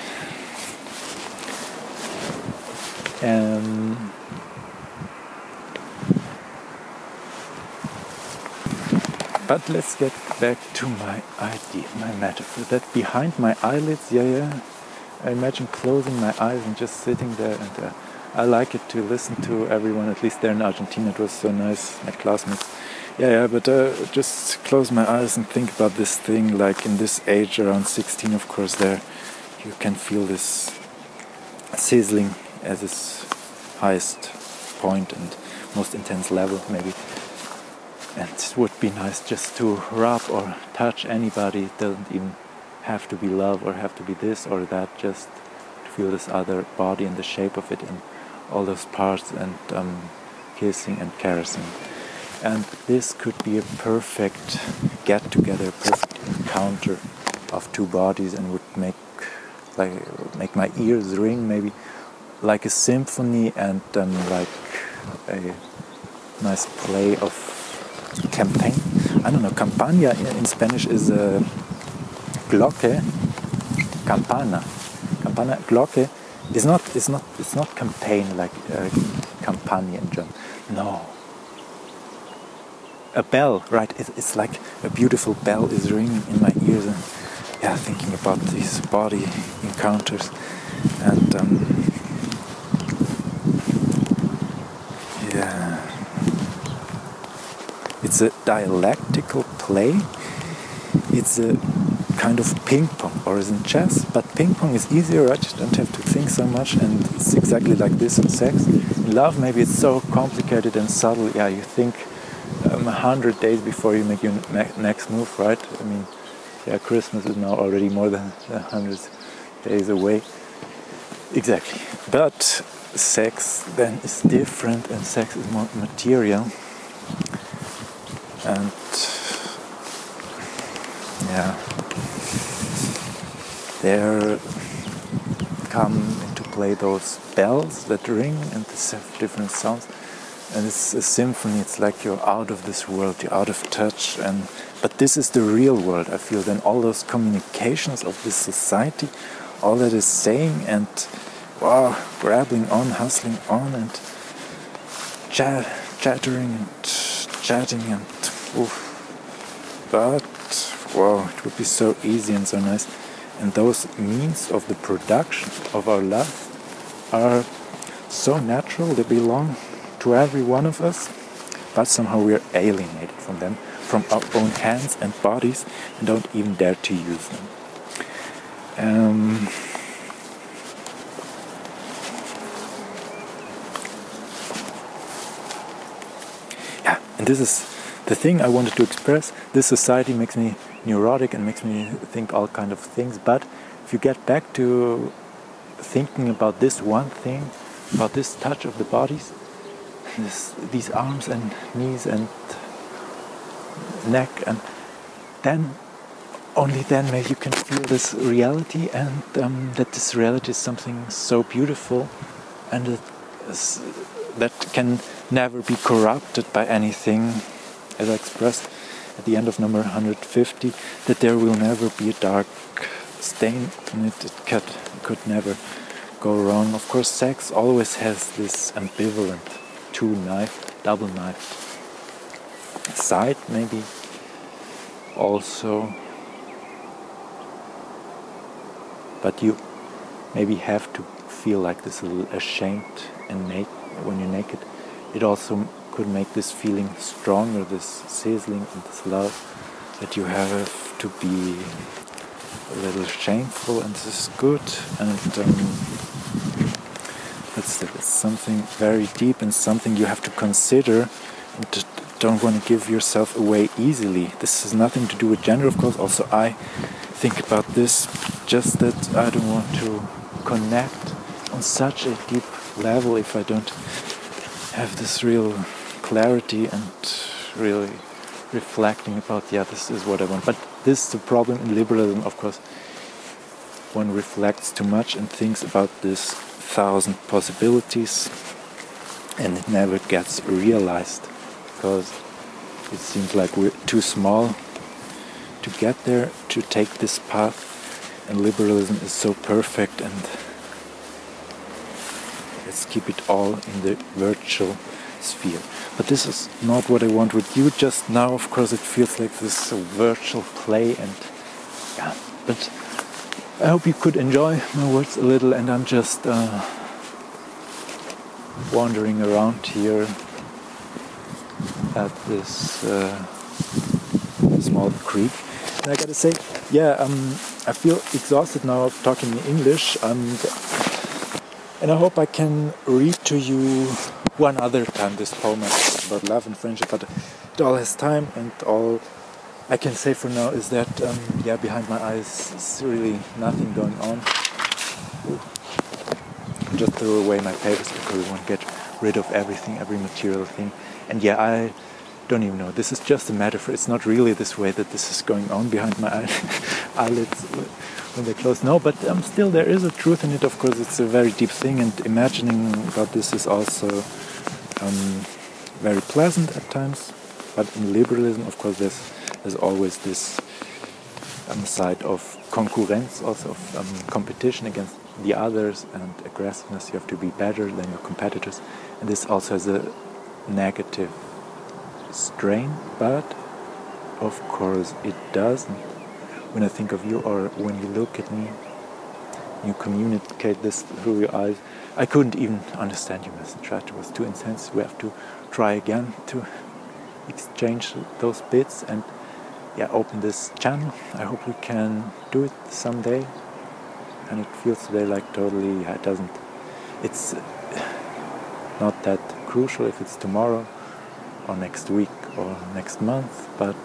But let's get back to my idea, my metaphor. That behind my eyelids, I imagine closing my eyes and just sitting there, and I like it to listen to everyone, at least there in Argentina. It was so nice, my classmates. But just close my eyes and think about this thing, like in this age, around 16, of course, there you can feel this sizzling at its highest point and most intense level, maybe. And it would be nice just to rub or touch anybody. It doesn't even have to be love or have to be this or that, just to feel this other body and the shape of it and all those parts, and kissing and caressing. And this could be a perfect get-together, perfect encounter of two bodies, and would make my ears ring, maybe like a symphony, and like a nice play of campaign. I don't know, campaña in Spanish is a glocke, campana. Campana, glocke is not campaign like campagne in German. No. A bell, right? It's like a beautiful bell is ringing in my ears, and thinking about these body encounters, and it's a dialectical play. It's a kind of ping pong, or is in chess, but ping pong is easier, right? You don't have to think so much, and it's exactly like this in sex. love, maybe it's so complicated and subtle. Yeah, you think 100 days before you make your next move, right? I mean, yeah, Christmas is now already more than 100 days away. Exactly. But sex then is different, and sex is more material. And yeah, there come into play those bells that ring and the different sounds. And it's a symphony. It's like you're out of this world, you're out of touch. But this is the real world, I feel. Then all those communications of this society, all that is saying and grabbing on, hustling on, and chattering and chatting and but it would be so easy and so nice. And those means of the production of our love are so natural. They belong to every one of us, but somehow we are alienated from them, from our own hands and bodies, and don't even dare to use them. And this is the thing I wanted to express. This society makes me neurotic and makes me think all kind of things, but if you get back to thinking about this one thing, about this touch of the bodies, these arms and knees and neck, and then only then maybe you can feel this reality, and that this reality is something so beautiful, and that can never be corrupted by anything, as I expressed at the end of number 150, that there will never be a dark stain in it. It could never go wrong. Of course, sex always has this ambivalent, double-knifed side, maybe also, but you maybe have to feel like this, a little ashamed and naked when you're naked. It also could make this feeling stronger, this sizzling and this love, that you have to be a little shameful, and this is good, and it's something very deep and something you have to consider, and don't want to give yourself away easily. This has nothing to do with gender, of course. Also, I think about this, just that I don't want to connect on such a deep level if I don't have this real clarity and really reflecting about, this is what I want. But this is the problem in liberalism, of course. One reflects too much and thinks about this 1,000 possibilities, and it never gets realized, because it seems like we're too small to get there, to take this path, and liberalism is so perfect, and let's keep it all in the virtual sphere. But this is not what I want with you just now. Of course, it feels like this virtual play, and but I hope you could enjoy my words a little, and I'm just wandering around here at this small creek. And I gotta say, I feel exhausted now of talking in English, and I hope I can read to you one other time this poem about love and friendship, but it all has time, and all I can say for now is that behind my eyes is really nothing going on. Just throw away my papers because I want to get rid of everything, every material thing. And I don't even know. This is just a metaphor. It's not really this way that this is going on behind my eyelids when they're closed. No, but still there is a truth in it. Of course, it's a very deep thing, and imagining about this is also very pleasant at times. But in liberalism, of course, there's always this side of concurrence, also of competition against the others, and aggressiveness. You have to be better than your competitors, and this also has a negative strain, but of course it does. When I think of you, or when you look at me, you communicate this through your eyes. I couldn't even understand your message, right? It was too intense. We have to try again to exchange those bits and open this channel. I hope we can do it someday. And it feels today like totally, it doesn't, it's not that crucial if it's tomorrow or next week or next month, but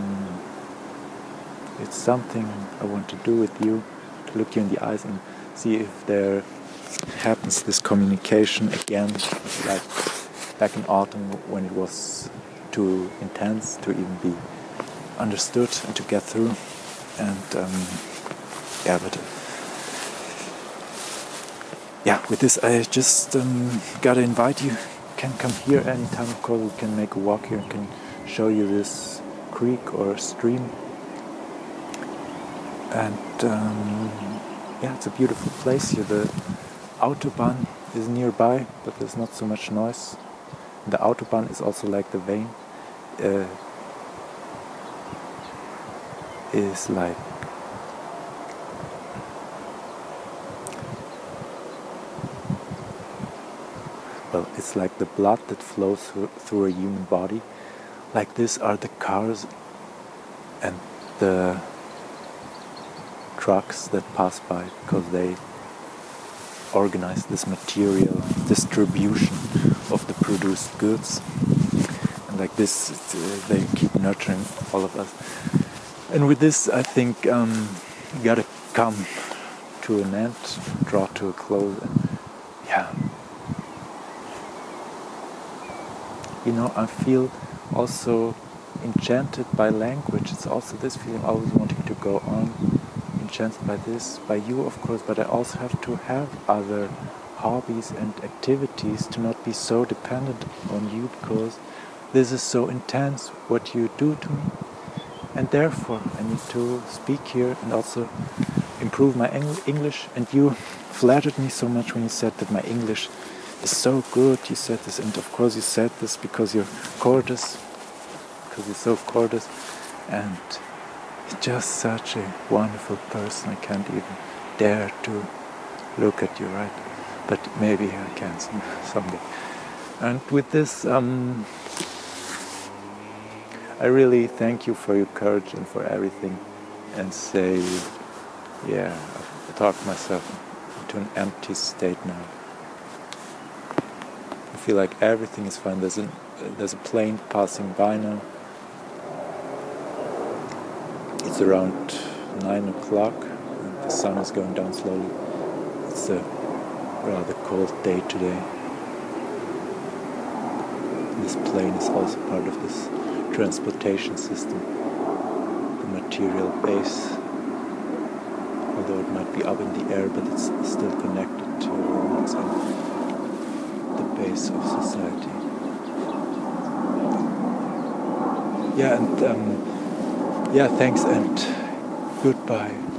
it's something I want to do with you, to look you in the eyes and see if there happens this communication again, like back in autumn when it was too intense to even be understood and to get through. And with this I just gotta invite you. You can come here anytime, of course. We can make a walk here and can show you this creek or stream. And it's a beautiful place here. The Autobahn is nearby, but there's not so much noise. The Autobahn is also like the vein. Is like it's like the blood that flows through a human body. Like this are the cars and the trucks that pass by, because they organize this material distribution of the produced goods. And like this, they keep nurturing all of us. And with this, I think you gotta come to an end, draw to a close. And I feel also enchanted by language. It's also this feeling, always wanting to go on, enchanted by this, by you, of course, but I also have to have other hobbies and activities to not be so dependent on you, because this is so intense what you do to me. And therefore, I need to speak here and also improve my English. And you flattered me so much when you said that my English is so good. You said this, and of course you said this because you're courteous, because you're so courteous, and just such a wonderful person. I can't even dare to look at you, right? But maybe I can someday. And with this, I really thank you for your courage and for everything, and say, I talked myself into an empty state now. I feel like everything is fine. There's a plane passing by now. It's around 9 o'clock, and the sun is going down slowly. It's a rather cold day today. This plane is also part of this transportation system, the material base, although it might be up in the air, but it's still connected to the base of society. Thanks and goodbye.